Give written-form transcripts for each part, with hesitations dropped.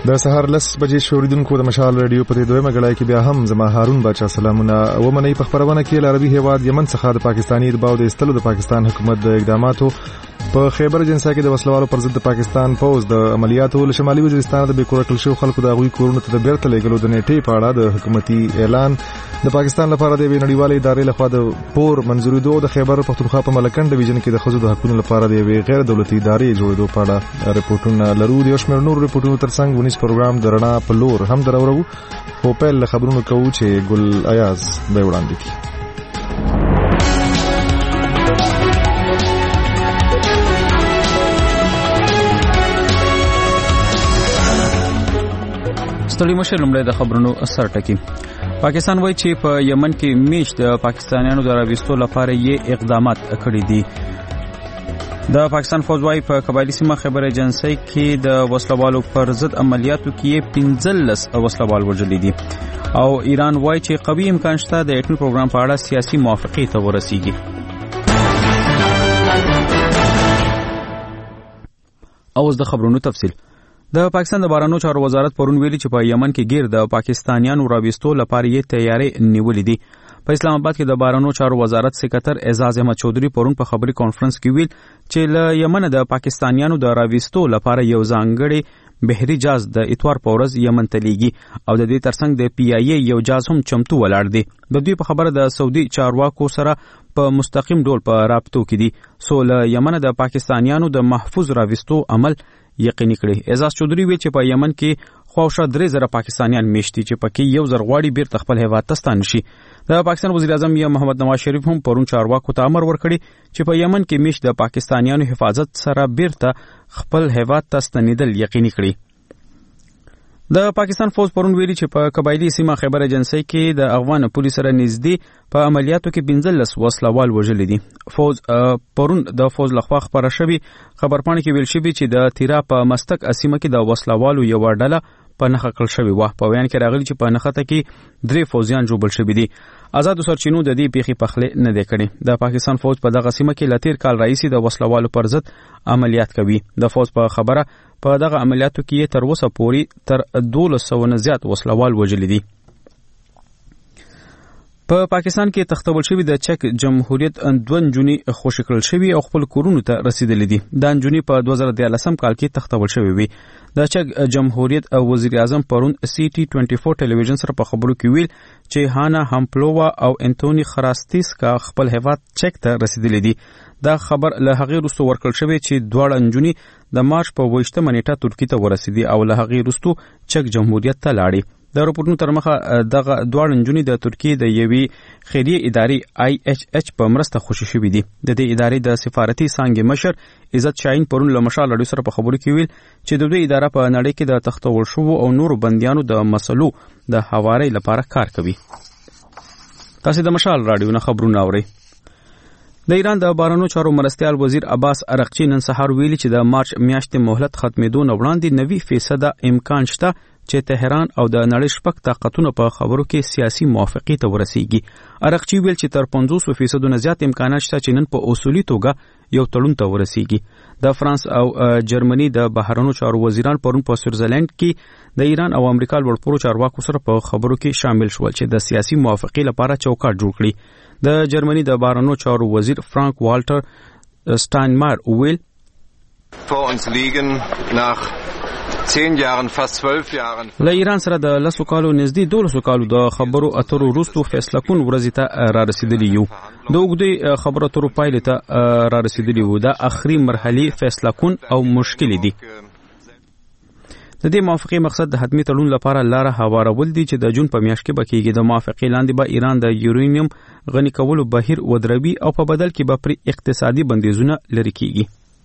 د سهار 10 بجې شوریدونکو د مشال رادیو په دویمه غړای کې بیا هم زما هارون بچا سلامونه ومني په خبرونه کې عربي هیواد یمن څخه د پاکستاني ارباو د استلو د پاکستان حکومت د اقداماتو په خیبر جنسا کې د وسلوالو پر ضد د پاکستان فوز د عملیاتو له شمالي وزیرستان د بیکورکل شو خلکو د غوي کورونو ته د بیرته لګلو د نیټې په اړه د حکومتي اعلان د پاکستان لپاره د نړیوالې ادارې لخوا د پور منځوري دوه د خیبر پختونخوا په ملکن ډیویژن کې د خزو د حقوقو لپاره د غیر دولتي ادارې جوړېدو په اړه رپورټونه لرو د شمیر نور رپورټونو ترڅنګ ونیس پروګرام درنا په لور هم درورو په پیل خبرونو کوو چې ګل ایاز به وړاندې کړي. ستړي مشه لومړی د خبرونو سر ټکی. پاکستان وایي چې په یمن کې میش د پاکستانیانو د راوستلو لپاره یې اقدامات کړي دي. د پاکستان فوج وايي په قبایلی سیمه خیبر ایجنسی کې د وسلوالو پر ضد عملیاتو کې 15 وسلوال وژل دي او ایران وايي چې قوي امکان شته د اټومي پروګرام په اړه سیاسي موافقه ته ورسیږي. اوس د خبرونو تفصیل. د پاکستان د بهرنیو چارو وزارت پرون ویلي چې په یمن کې غیر د پاکستانیانو راوستلو لپاره یې تیاری نیولې دي. په اسلام آباد کې د بهرنیو چارو وزارت سکرټر اعزاز احمد چودھری پرون په خبري کانفرنس کې ویل چې له یمن د پاکستانیانو د راوستلو لپاره یو ځانګړی بحري جهاز د اتوار په ورځ یمن ته لیږي او د دې ترڅنګ د پی آی ای یو جهاز هم چمتو ولاړ دی. د دوی په خبره د سعودي چارواکو سره په مستقیم ډول په رابطو کې دي سو له یمن د پاکستانیانو د محفوظ راوستلو عمل یقیني کړي. اعزاز چودھری ویل چې په یمن کې خواوشا 3000 پاکستانیان میشتي چې پکې یو زر غواړي بیرته خپل هیواد ته ستانه شي. د پاکستان وزیر اعظم محمد نواز شریف هم پرون چارواکو ته امر ورکړي چې په یمن کې میش د پاکستانیانو حفاظت سره بیرته خپل هیواد ته ستنیدل یقیني کړي. د پاکستان فوج پرون ویلي چې په قبایلی سیمه خیبر ایجنسی کې د افغان پولیس سره نږدې په عملیاتو کې 15 وسلوال وژل دي. فوج پرون د فوج لخوا خبره شوی خبرپاڼه کې ویل شوی چې د تیرا په مستق اسیمه کې د وسلوالو یو ډله په نخښه کړل شوی و. په بیان کې راغلی چې په نخښه کې 3 فوجیان جوړ شوی دي. آزاد سرچینو د دې پیخي پخله نه دی کړي. د پاکستان فوج په دغه سیمه کې لتیر کال رئیس د وسلوالو پر ضد عملیات کوي. د فوج په خبره په دغه عملیاتو کې تر اوسه پورې تر 1200 نه زیات وسلوال وژل دي. په پاکستان کې تختول شوی د چک جمهوریت 2 جونی خوشی کړل شوی او خپل کورونو ته رسیدلې دي. د جونی په 2013 کال کې تختول شوی وي. د چک جمهوریت وزیر اعظم پرون سی ټي 24 ټلویزیون سره په خبرو کې ویل چې هانا همپلووا او انټونی خراستیس کا خپل هیواد چک ته رسیدلې دي. دا خبر له هغې وروسته ورکړل شوی چې دواړه نجونې د مارچ په 28 نیټه ترکیې ته ورسېدي او له هغې وروسته چک جمهوریت ته لاړې. د رپورټونو تر مخه دغه دواړه نجونې د ترکیې د یوې خیریه ادارې آی ایچ ایچ په مرسته خوشي شوي دي. د دې ادارې د سفارتي څانګې مشر عزت شاهین پرون له مشال رادیو سره په خبرو کې ویل چې د دوی اداره په نړۍ کې د تختول شوو او نورو بندیانو د مسلو د هواري لپاره کار کوي. تاسو د مشال رادیو نه خبرونه اورئ. د ایران د بهرنیو چارو مرستیال وزیر عباس ارغچی نن سهار ویلي چې د مارچ میاشتې مهلت ختمېدو نه وړاندې 90% امکان شته چې تهران او د نړۍ شپږ طاقتونو په خبرو کې سیاسي موافقه ته ورسیږي. ارغچی ویل چې تر 50% نه زیات امکانات شته چې نن په اصولي توګه یو تړون ته ورسیږي. د فرانس او جرمني د بهرنیو چارو وزیران پرون په سویټزرلند کې د ایران او امریکا لوړپوړو چارواکو سره په خبرو کې شامل شول چې د سیاسي موافقه لپاره چوکاټ جوړ کړي. د جرمني د بهرنیو چارو وزیر فرانک والټر سټاینمایر ویل vor uns liegen nach 10 Jahren fast 12 Jahren له ایران سره د 10 کالو نږدې 12 کالو د خبرو اترو وروسته فیصله کون ورځ ته را رسیدلی یو. د اوږدې خبرو اترو پایلې ته را رسیدلی وو. د اخري مرحلې فیصله کون او مشکل دي. د دې موافقې مقصد د حتمی تړون لپاره لاره هوارول دي چې د جون په میاشت کې بکیږي. د موافقې لاندې به ایران د یورانیم غني کولو بهیر ودروي او په بدل کې به پر اقتصادي بندیزونه لري کیږي.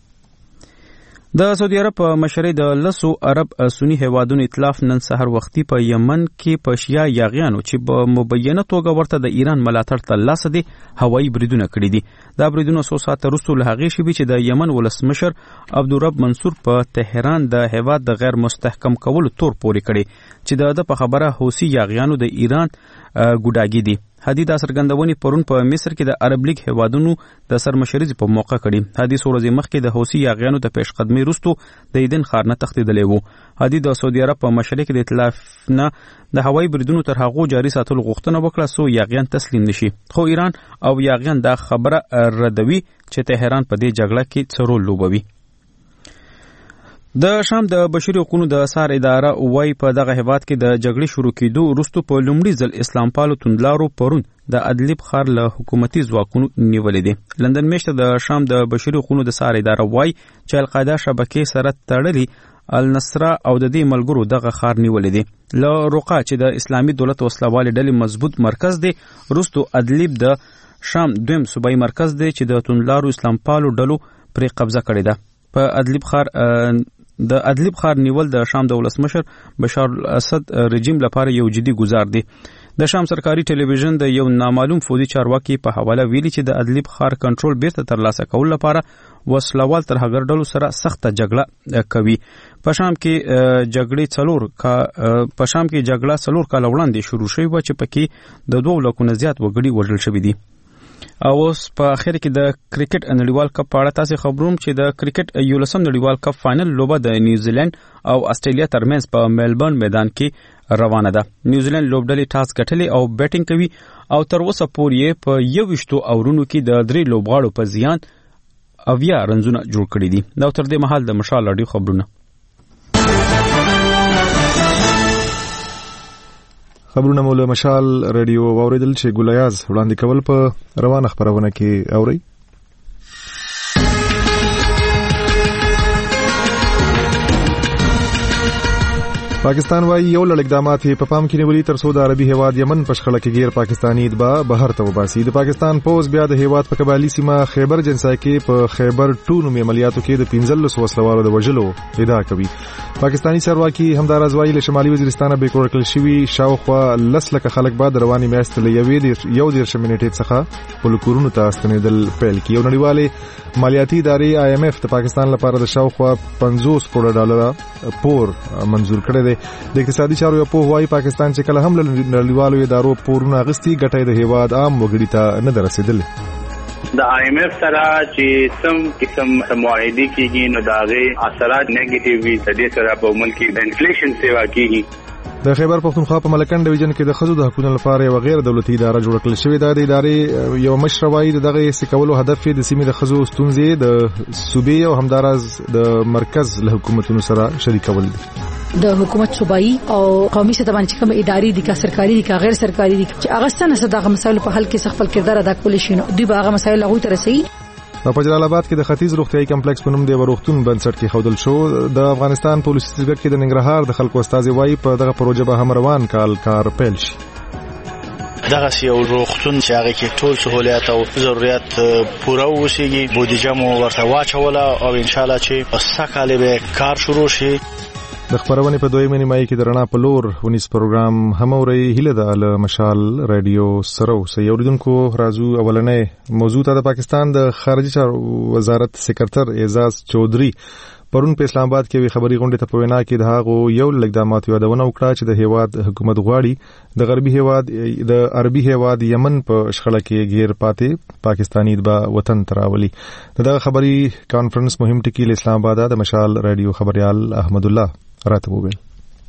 د سعودي عرب مشرۍ د 10 عرب سنی هیوادونو ائتلاف نن سحر وختي په یمن کې په شیا یاغیانو چې په مبینه توګه ورته د ایران ملاتړ ترلاسه دي هوایي بریدونه کړي دي. دا بریدونه 100 ساعت وروسته له هغې شوي چې د یمن ولسمشر عبدالرب منصور په تهران د هیواد د غیر مستحکم کولو تور پورې کړي چې د په خبره حوثي یاغیانو د ایران ګوډاګي دي. هادي دا څرګندونې پرون په مصر کې د عرب لیگ هیوادونو د سرمشرۍ په موقع کړي. هادي څو ورځې مخکې د حوثي یاغیانو د پیشقدمۍ وروسته د ایدن ښار نه تښتېدلی و. هادي د سعودي عرب په مشرۍ کې د ائتلاف نه د هوایي بریدونو تر هغو جاري ساتلو غوښتنه وکړه څو یاغیان تسلیم نشي، خو ایران او یاغیان دا خبره ردوي چې تهران په دې جګړه کې څه رول لوبوي. د شام د بشري حقوقو د سار اداره وایي په دغه هیواد کې د جګړې شروع کېدو وروسته په لومړي ځل اسلام پالو توندلارو پرون د ادلب ښار له حکومتي ځواکونو نیولې دي. لندن میشته د شام د بشري حقوقو د سار اداره وایي چې القاعده شبکې سره تړلي النصره او د دې ملګرو دغه ښار نیولې دي. له روقا چې د اسلامي دولت وسلوالې ډلې مضبوط مرکز دی وروسته ادلب د شام دویم صوبایي مرکز دی چې د توندلارو اسلام پالو ډلو پرې قبضه کړې ده. په ادلب ښار نیول د شام د ولسمشر بشار الاسد رژیم لپاره یو جدي ګزار دی. د شام سرکاري ټلویزیون د یو نامعلوم فوجي چارواکي په حواله ویلي چې د ادلب ښار کنټرول بیرته ترلاسه کول لپاره وسلوال تر هغه ډلو سره سخته جګړه کوي. په شام کې جګړه 4 کال وړاندې شروع شوې و چې پکې د 2 لکو نه زیات وګړي وژل شوي دي. او اوس په اخر کې د کرکټ نړیوال کپ په اړه تاسو خبروم چې د کرکټ 11 نړیوال کپ فائنل لوبه د نیوزیلند او استرالیا ترمنځ په میلبورن میدان کې روانه ده. نیوزیلند لوبډلې ټاس ګټلې او بیټینګ کوي او تر اوسه پورې په 21 اورونو کې د 3 لوبغاړو په زیان 80 رنزونه جوړ کړي دي. دا تر دې مهال د مشال اډیو خبرونه. خبرونه مو له مشال رادیو واوریدل چې ګولیاز وړاندې کول په روانه خبرونه کې اوري. پاکستان وايي یو لړ اقدامات په پام کې نیولي تر څو د عربي هیواد یمن په شخړه کې غیر پاکستانی اتباع بهر ته وباسي. د پاکستان پوز بیا د هیواد په قبالي سیمه خیبر جنسای کې په خیبر 2 نومي عملیاتو کې د 15 وسلوالو د وژلو ادعا کوي. پاکستانی چارواکي همداراز وايي له شمالي وزیرستان به کور کړل شوی شاوخوا 10 لک خلک بعد رواني میاشت له یو دیر شمنټې څخه په لکورونو ته استنیدل پیل کی. یو نړیواله مالیاتي ادارې IMF د پاکستان لپاره د شاوخوا 50 کروڑ ډالر پور منزور کړی دی. د اقتصادي چارو په هوایي پاکستان چې کله هم له نړیوالو ادارو پورونه اغستي ګټه د هیواد عام وګړي ته نه درسېدل. د IMF سره چې سم قسم معاهده کیږي نو دا غي اثرات نیگیټیو وي د دې سره په ملک د انفلیشن سیوا کیږي. د خیبر پختونخوا په ملکن ډیویژن کې د خزو د حقوقو لپاره یو غیر دولتي اداره جوړ کړل شوې ده. د ادارې یو مشر وايي دغه سکولو هدف د سیمې د خزو ستونزې د صوبې او همدارز د مرکز له حکومتونو سره شریکول دي. د حکومت صوبایي او قومي سطح باندې کوم ادارې دي کا سرکاري دي کا غیر سرکاري دي چې اغستنه صدغه مسایل په حل کې خپل کردار ادا کول شي نو دوی به هغه مسایل هغه تر رسي. په جلال آباد کې د ختیځ روغتيایي کمپلیکس په نوم د وروختون بنسټ کې خودل شو. د افغانستان پولیس سټیټ کې د ننګرهار د خلکو استاد وایي په دغه پروژه به هم روان کار پیل شي. دغه یو روغتون چې هغه کې ټول سہولیات او ضرورت پوره وشيږي بودیجه مو ورته واچوله او ان شاء الله چې په سکهاله به کار شروع شي. د خبرونه په دویمه نیمایي کې د رڼا په لور ونیس پروګرام هم اوري هله د مشال رادیو سره اوسې اوریدونکو. راځو اولنې موضوع ته. د پاکستان د خارجي چارو وزارت سکرټر اعزاز چودھری پرون په اسلام آباد کې خبري غونډه ته په وینا کې د هغو یو اقدامات یادونه وکړه چې د هیواد حکومت غواړي د عربي هیواد یمن په شخړه کې غیر پاتې پاکستانی اتباع وطن تراولي. دغه خبري کانفرنس مهم ټکی له اسلام آباد د مشال رادیو خبريال احمد الله راته وویل.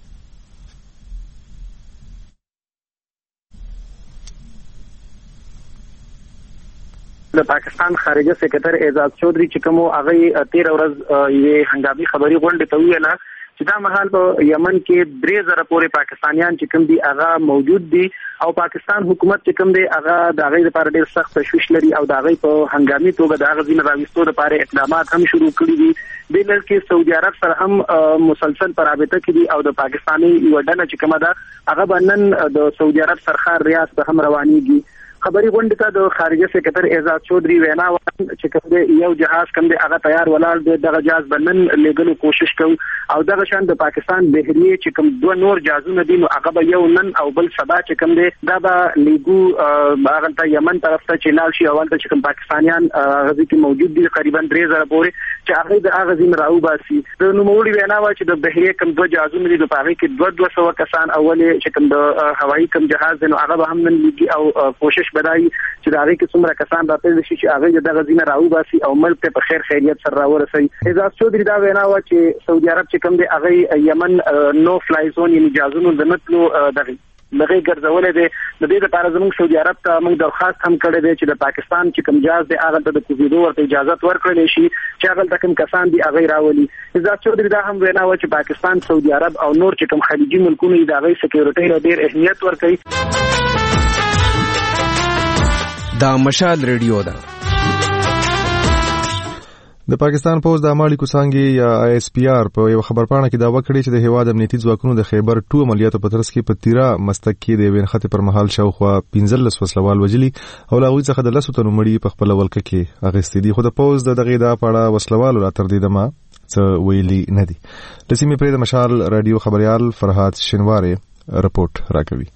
د پاکستان خارجه سکرټر اعزاز چودھری چې کوم هغه 13 ورځ یې هنګامي خبري غونډه ته ویله چې دا مهال په یمن کې 3000 پورې پاکستانیان چې کوم دي هغه موجود دي او پاکستان حکومت چې کوم دی هغه د هغه لپاره ډېر سخت تشویش لري او د هغه په هنګامي توګه د هغه ځین راوستو لپاره اقدامات هم شروع کړي دي. د لکه سعودي عرب سره هم مسلسل پر رابطه کې دي او د پاکستاني وډنه چې کومه ده هغه بنن د سعودي عرب سرخار ریاض په هم روانيږي. خبري غونډه ته د خارجه سکرټر اعزاز چودھری وینا چې کوم یو جهاز کوم دی هغه تیار ولاړ دی دغه جهاز بنن لګلو کوشش کوي او دغه شان د پاکستان بهریه چې کوم دوه نور جهازونه دي نو هغه به یو نن او بل سبا چې کوم دی دا به لګو هغه ته یمن طرف ته چلال شي اول ته چې کوم پاکستانیان غزي کې موجود دي تقریبا 3000 پورې چې هغه د هغه ځین راوباسي. د نوموړي وینا وا چې د بحریه کم 2 جهازونه دي، په هغه کې 200 کسان اولې چې کوم د هوایي کم جهاز دی نو هغه به هم نن لګي او کوشش بدای چې د هغه کې څومره کسان راځي چې هغه دغه ځین راوباسي او ملک ته په خیر خیریت سره راورسي. اعزاز چودري دا وینا وا چې سعودي عرب چې کوم دی هغه یمن نو فلای زون یعنی اجازه نه نتلو دغه ګرځولې دي. د دې لپاره زموږ سعودي عرب ته موږ درخواست هم کړی دی چې د پاکستان چې کوم جهاز دی هغه د کوزیدو ورته اجازه ورکړل شي چې هغه کوم کسان دي هغه راولي. اعزاز چودري دا هم وینا و چې پاکستان، سعودي عرب او نور چې کوم خلیجي ملکونه د هغه سکیورټي له ډیر اهمیت ورکوي. دا مشال ریډیو ده. د پاکستان پوز د امالی کوسانګي یا ISPR په یو خبرپاڼه کې داوا کړې چې د هیواد امنیتي ځواکونو د خیبر 2 عملیاتو په ترڅ کې په تیرا مستک کې د وینخته پر مهال شاوخوا 15 وسلوال وجلي او لا غوي څخه د 10 تنو مړي په خپل ولکه کې اغستې دي. خو د پوز د دغه د پاړه وسلوال لا تر دې دمه څه ویلي نه دي. لسیمه پرې د مشال رادیو خبريال فرحات شنواره رپورت راکوي.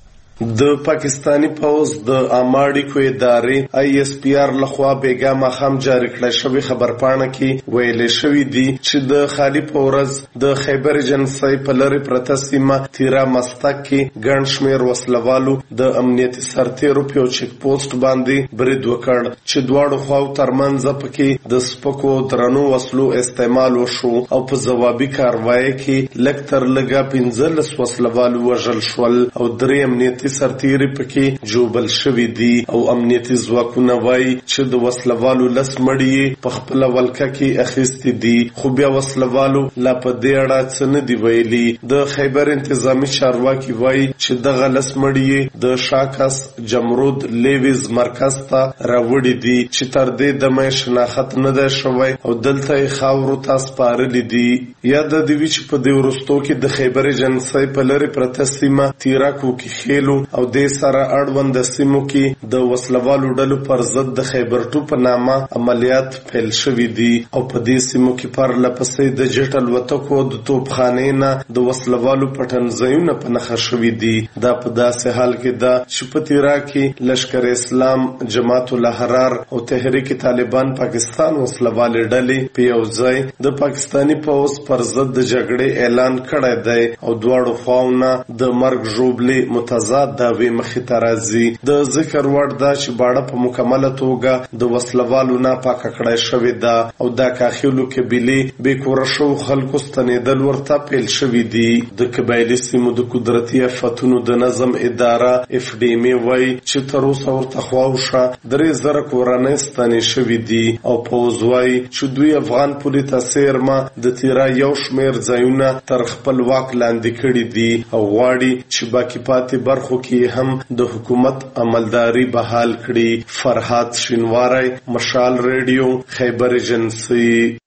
د پاکستانی پوز د اماړیکو ادارې ISPR لخوا بیګا ماخام جاری کړی شوی خبرپاڼه کې ویل شوی دی چې د خالی پورز د خیبر جنسي په لری پرته سیمه تیرا مستک کې ګڼ شمیر وسلوالو د امنیتي سرتیرو په چک پوسټ باندې برید وکړ چې دواړو خواو ترمنځ پکې د سپکو درنو وسلو استعمال وشو او په ځوابي کاروایی کې لکتر لګا 15 وسلوالو وژل شول او درې امنیتي سرتیری پکې جوبل شوی دی او امنیتي ځواکونه وایي چې د وسلوالو لس مړي په خپل ولکه کې اخیستي دي. خو بیا وسلوالو لا په دې اړه څه نه دی ویلي. د خیبر انتظامی چارواکي وایي چې دغه لس مړي د شاکس جمرود لیویز مرکز ته راوړي دي چې تر دې دمه شناخت نه ده شوی او دلته خاورو ته سپارلي دي. یا د دوی چې په دې ورستو کې د خیبر جنسي په لری پرته سیمه تیراکو کې خېلو او د سره اړوند سیمو کې د وسلوالو ډلو پر ضد د خیبر 2 په نامه عملیات پیل شوې دي او په دې سیمو کې پر لپسې د جټل وتکو د توپخانې نه د وسلوالو پټنځایونه په نخښه شوې دي. دا په داسې حال کې دا چې په تیرا کې لشکر اسلام، جماعت الاحرار او تحریک طالبان پاکستان وسلوالې ډلې په یو ځای د پاکستانی پوز پر ضد د جګړې اعلان کړی دی او دواړو خواونه د مرګ ژوبلې متضاد داوی مخې ته راځي. د ذکر وړ دا چې باړه په مکمله توګه د وسلوالو نه پاکه کړای شوې ده او دا کاخیلو قبیلې بې کوره شو خلکو ستنېدل ورته پیل شوي دي. د قبایلي سیمو د قدرتي آفتونو د نظم اداره FDM وایي چې تر اوسه ورته خواوشه 3000 کورنۍ ستنې شوي دي او پوز وایي چې دوی افغان پولي ته څیرمه د تیرا یو شمیر ځایونه تر خپل واک لاندې کړي دي او غواړي چې باقي پاتې برخو کې هم د حکومت عملداري بحال کړي. فرحات شینواره مشال ریډیو خیبر جنسي.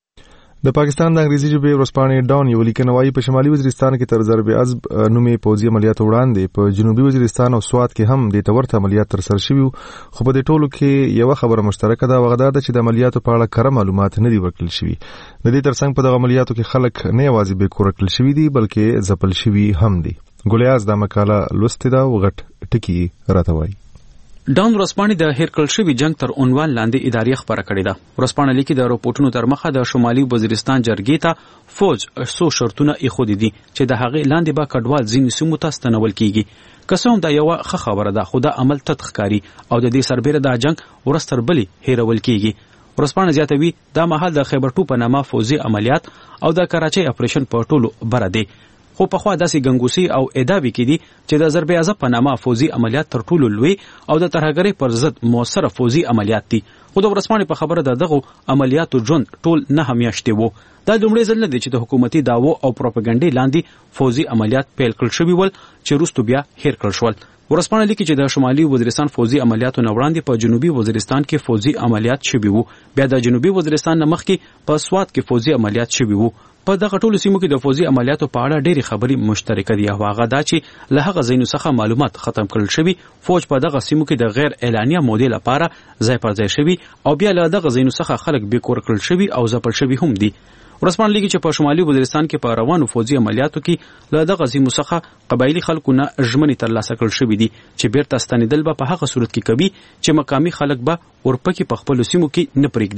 د پاکستان د انګریزي ژبې ورځپاڼې ډاون یو لیکنه وايي په شمالي وزیرستان کې تر ضرب عزب نومې پوځي عملیات وړاندې په جنوبي وزیرستان او سوات کې هم د تورته عملیات تر سره شوي. خو په دې ټولو کې یو خبره مشترکه ده، هغه دا چې د عملیاتو په اړه کره معلومات نه دي ورکړل شوي. د دې ترڅنګ په دغه عملیاتو کې خلک نه یوازې بې کوره کړل شوي دي بلکې ځپل شوي هم دي. ګولیاز دا مقاله لوستې ده او غټ ټکي راته وایي. ډاون ورځپاڼې د هیر کړل شوي جنگ تر عنوان لاندې ادارې خبره کړې ده. ورځپاڼه لیکي د راپورټونو تر مخه د شمالي وزیرستان جرګې ته فوج څو شرطونه ایښودي دي چې د هغې لاندې به کډوال ځینې سیمو ته ستنول کیږي. که څه هم دا یوه ښه خبره ده خو دا عمل تت ښکاري او د دې سربیره دا جنگ ورځ تر بلې هیرول کیږي. ورځپاڼه زیاتوي دا مهال د خیبر 2 په نامه فوزي عملیات او د کراچۍ اپریشن په ټولو بره دی. خو پخوا داسې ګنګوسي او ادابي کې دي چې د ضرب عزب په نامه فوزي عملیات تر ټولو لوی او د ترهګرۍ پر ضد موثره فوزي عملیات دي. خو د ورځپاڼې په خبره د دغو عملیاتو ژوند ټول 9 میاشتې وو. دا لومړی ځل نه دی چې د حکومتي دعوو او پروپاګانډې لاندې فوزي عملیات پیل کړل شوي ول چې وروسته بیا هیر کړل شول. ورځپاڼه لیکي چې د شمالي وزیرستان فوزي عملیاتو نه وړاندې په جنوبي وزیرستان کې فوزي عملیات شوي وو. بیا د جنوبي وزیرستان نه مخکې په سوات کې فوزي عملیات شوي وو. په دغه ټولو سیمو کې د فوزي عملیاتو په اړه ډېرې خبرې مشترکه دي او هغه دا چې له هغه ځایونو څخه معلومات ختم کړل شوي. فوج په دغه سیمو کې د غیر اعلانیه مودې لپاره ځای پر ځای شوي او بیا له دغه ځایونو څخه خلک بې کوره کړل شوي او ځپل شوي هم دي. ورځپاڼه لیکي چې په شمالي وزیرستان کې په روانو فوزي عملیاتو کې له دغه سیمو څخه قبایلي خلکو نه ژمنې ترلاسه کړل شوي دي چې بیرته ستنېدل به په هغه صورت کې کوي چې مقامي خلک به ورپکې په خپلو سیمو کې نه پرېږدي.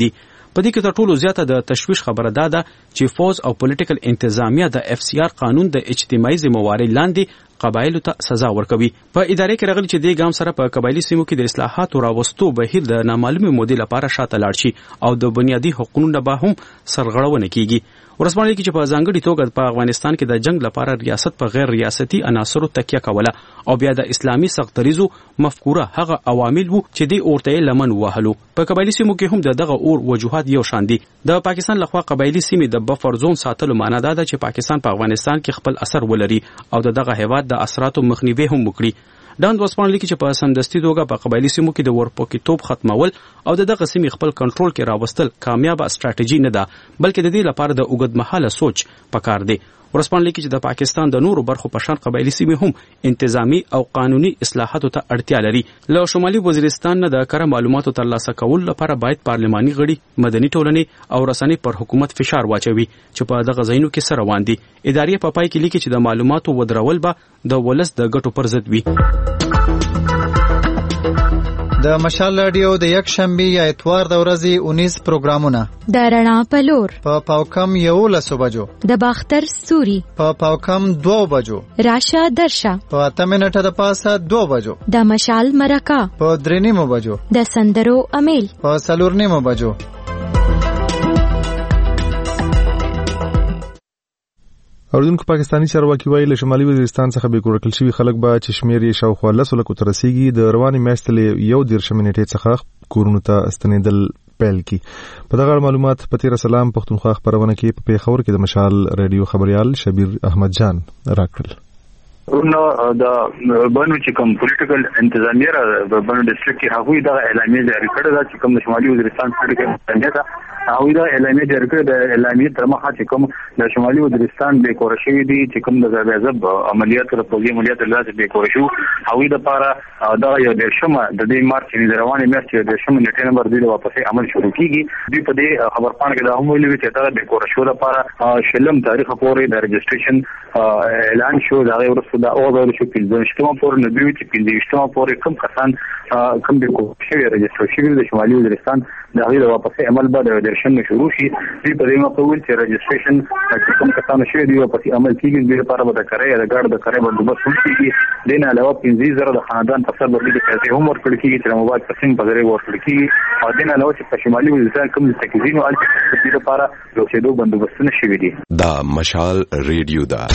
په دې کې تر ټولو زیاته د تشویش خبره ده چې فوز او پولیټیکل انتظامیه د FCR قانون د اجتماعي ذمہواری لاندې قبایلو ته سزا ورکوي. په ادارې کې راغلي چې د ګام سره په قبایلی سیمو کې د اصلاحاتو راوستو بهیر د نامعلومې مودې لپاره شاته لاړ شي او د بنیادي حقوقو به هم سرغړونه کیږي. ورسپانل کې چې په ځانګړي توګه په افغانستان کې د جنگ لپاره ریاست په غیر ریاستي عناصرو تکیه کوله او بیا د اسلامي سختریزو مفکوره هغه عوامل وو چې د اورته لمن وهلو. په قبایلی سیمو کې هم دغه اور وجوهات یو شان دي. د پاکستان لخوا قبایلی سیمې د بفر زون ساتلو معنی ده چې پاکستان په افغانستان کې خپل اثر ولري او دغه هیواد د اثراتو مخنیوي هم وکړي. داند وسپانل کې چې په سمدستي توګه په قبایلی سیمو کې د ورپوکیتوب ختمول او دغه سیمې خپل کنټرول کې راوستل کامیابه استراتیژي نه ده بلکې د دې لپاره د اوږدمهاله سوچ پکار دی. ورسپانل کې چې د پاکستان د نورو برخو په شان قبایلی سیمې هم انتظامی او قانوني اصلاحاتو ته اړتیا لري. له شمالي وزیرستان نه د کره معلوماتو ترلاسه کول لپاره باید پارلماني غړي مدني ټولنې او رسنۍ پر حکومت فشار واچوي چې په دغه ځایونو کې سره روان دي. ادارې په پای کې لیکي چې د معلوماتو ودرول به د ولس د ګټو پر ضد وي. د مشال رادیو د یک شنبه یا اتوار د ورځې 19 پروګرامونه د رڼا پلور په پاوکم 11 بجو د باختر سوري په پاوکم 2 بجو راشه درشه په 8 منټه د پاسه 2 بجو د مشال مرکه په 3 بجو د سندرو امیل په 4 بجو. اوردونکو پاکستانی چارواکي وایي له شمالي وزیرستان څخه به کورکل شوي خلک به چې شمیر یې شاوخوا 10 لکو ته رسیږي د روانې میاشتې له 11 منټې څخه کورونو ته ستنېدل پیل کی. په دغه معلومات په تیر سلام پښتونخوا خبرونه کې په پیښور کې د مشال رادیو خبريال شبیر احمد جان راکړل. نو د بنو چې کوم پولیټیکل انتظامیه د بنو ډیسټریکټ کې هغوی د اعلامیه جاری کړې ده چې کوم د شمالي وزیرستان پولیټیکل انتظامیه ده هغوی د اعلامیه جاری کړې د اعلامیه تر مخه چې کوم د شمالي وزیرستان به کور شوی دي چې کوم د غزب عملیات او پوځي عملیات لازم به کور شو هغوی د لپاره دا یو د شمه د دې مارچ د روانې میاشتې د شمه نیټه نمبر 2 واپس عمل شروع کیږي. دوی په دې خبرپاڼه کې دا هم ویلي چې دا به کور شو لپاره شلم تاریخ پورې د رجسټریشن اعلان شو دا ورسره دا او د شو په شتمه پورې نه دی چې په شتمه پورې کوم کسان کوم د کوشي رجسټریشن د شمالي وزیرستان د غیر واپس عمل بعد د درشن شروع شي. دوی په دې مقول چې رجسټریشن چې کوم کسان شوی دی واپس عمل کیږي د لپاره به د کرای د ګارد د کرای بندوبست کیږي. دین علاوه 15000 د خاندان په سر باندې پیسې هم ورکړل کیږي چې موبایل پسند په ذریعہ ورکړل کیږي او دین علاوه چې په شمالي وزیرستان کوم د تکزینو ال د لپاره یو څه دوه بندوبستونه شوی دي. دا مشال ریډیو دا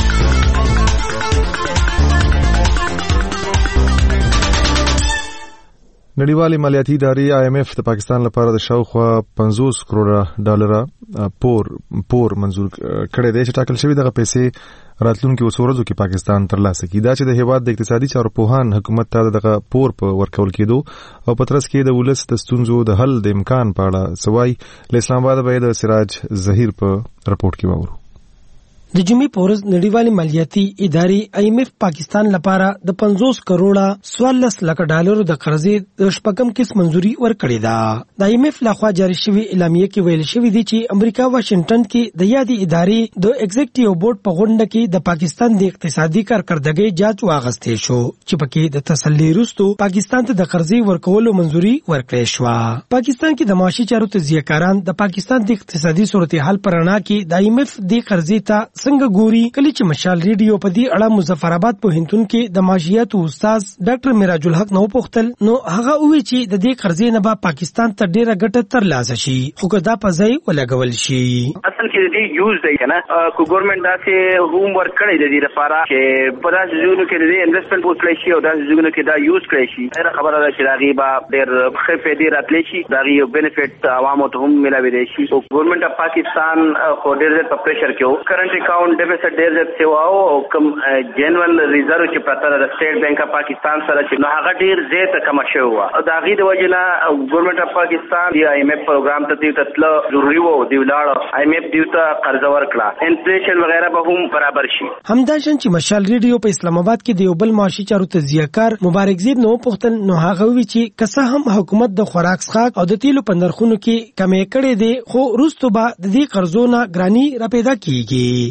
نړیوالې مالیاتي ادارې IMF د پاکستان لپاره د شاوخوا 50 کروڑ ډالر پور منزور کړی دی چې ټاکل شوی دغه پیسې راتلونکي وسورزو کې پاکستان ترلاسه کړي. دا چې د هیواد د اقتصادي چارو پوهان حکومت ته دغه پور په ورکول کېدو او په ترڅ کې د ولس د ستونزو د حل د امکان په اړه سوای له اسلام آباد به د سراج ظهیر په رپورت کې وورو. د جمعې په ورځ نړیوالې مالیاتي ادارې IMF پاکستان لپاره د 50 کروڑ 14 لک ډالرو د قرضې د شپږم قسط منزوري ورکړې ده. د IMF لخوا جاری شوی اعلامیه کې ویل شوی دی چې امریکا واشنگټن کې د یادې ادارې د ایگزیکټیو بورډ په غونډه کې د پاکستان د اقتصادي کارکردګۍ جاج واغستې شو چې پکې د تسلی وروسته پاکستان ته د قرضې ورکولو منزوري ورکړې شو. پاکستان کې د معاشي چارو تجزیه‌کاران د پاکستان د اقتصادي صورتحال پر اړه کې د IMF د قرضې ته څنګه ګوري. کله چې مشال ریډیو په دې اړه مظفر آباد پوهنتون کې د معاشیاتو استاد ډاکټر میراج الحق نو پوښتل نو هغه وی چې د دې قرضې نه به پاکستان ته ډیره ګټه ترلاسه شي خو دا په ځای ولګول شي. اصل کې دې یوز دی کنه کو ګورنمنت داسې هوم ورک کړی د دې لپاره چې په داسې ځایونو کې د انویسټمنټ وکړي شي او داسې ځایونو کې دا یوز کړی شي. دا خبره ده چې دا غیبا ډیر خفه دي راتلی شي دا یو بینیفټ عوامو ته هم ملاوي دي شي. او ګورنمنت اف پاکستان خو ډیر په پریشر کې او کرنٹ اکاؤنٹ ډیر زیات سیواو او کوم جنرال ریزرو چې پرته د سټیټ بانک اف پاکستان سره چې نو هغه ډیر زیات کم شوی و او دا غي د وجنه ګورنمنت اف پاکستان دی IMF پروګرام ته دی تل ضروري وو دی ولاړ IMF دی ته قرض ورکړه انفلیشن وغیرہ به هم برابر شي. همداشن چې مشال ریډیو په اسلام آباد کې د یو بل معاشي چارو تجزیه‌کار مبارک زیب نو پوښتل نو هغه وی چې کسه هم حکومت د خوراک څخه او د تیلو په نرخونو کې کمې کړې دي خو روستو به د دې قرضونو ګرانی را پیدا کیږي.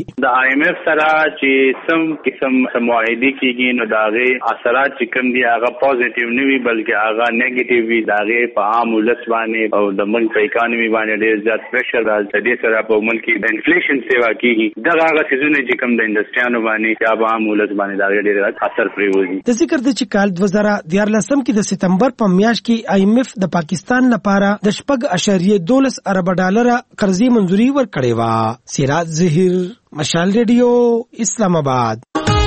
د IMF سره چې سم قسم معاهده کیږي نو داغه اثرات چې کوم دي هغه پوزټیو نه وي بلکې هغه نیگیټیو وي، داغه په عام ولس باندې او د ملک په اکانومي باندې ډېر زیات پریشر راځي. د سره په ملک کې د انفلیشن سیوا کیږي، دغه هغه څه چې کوم د انډستریانو باندې یا په عام ولس باندې داغه ډېر اثر پریوزي. د ذکر د چې کال 2014 کې د سپتمبر په میاشت کې IMF د پاکستان لپاره د 4.12 ارب ډالر قرضې منزوري ورکړې و. سراج ظهیر، مشال ریډیو، اسلام آباد.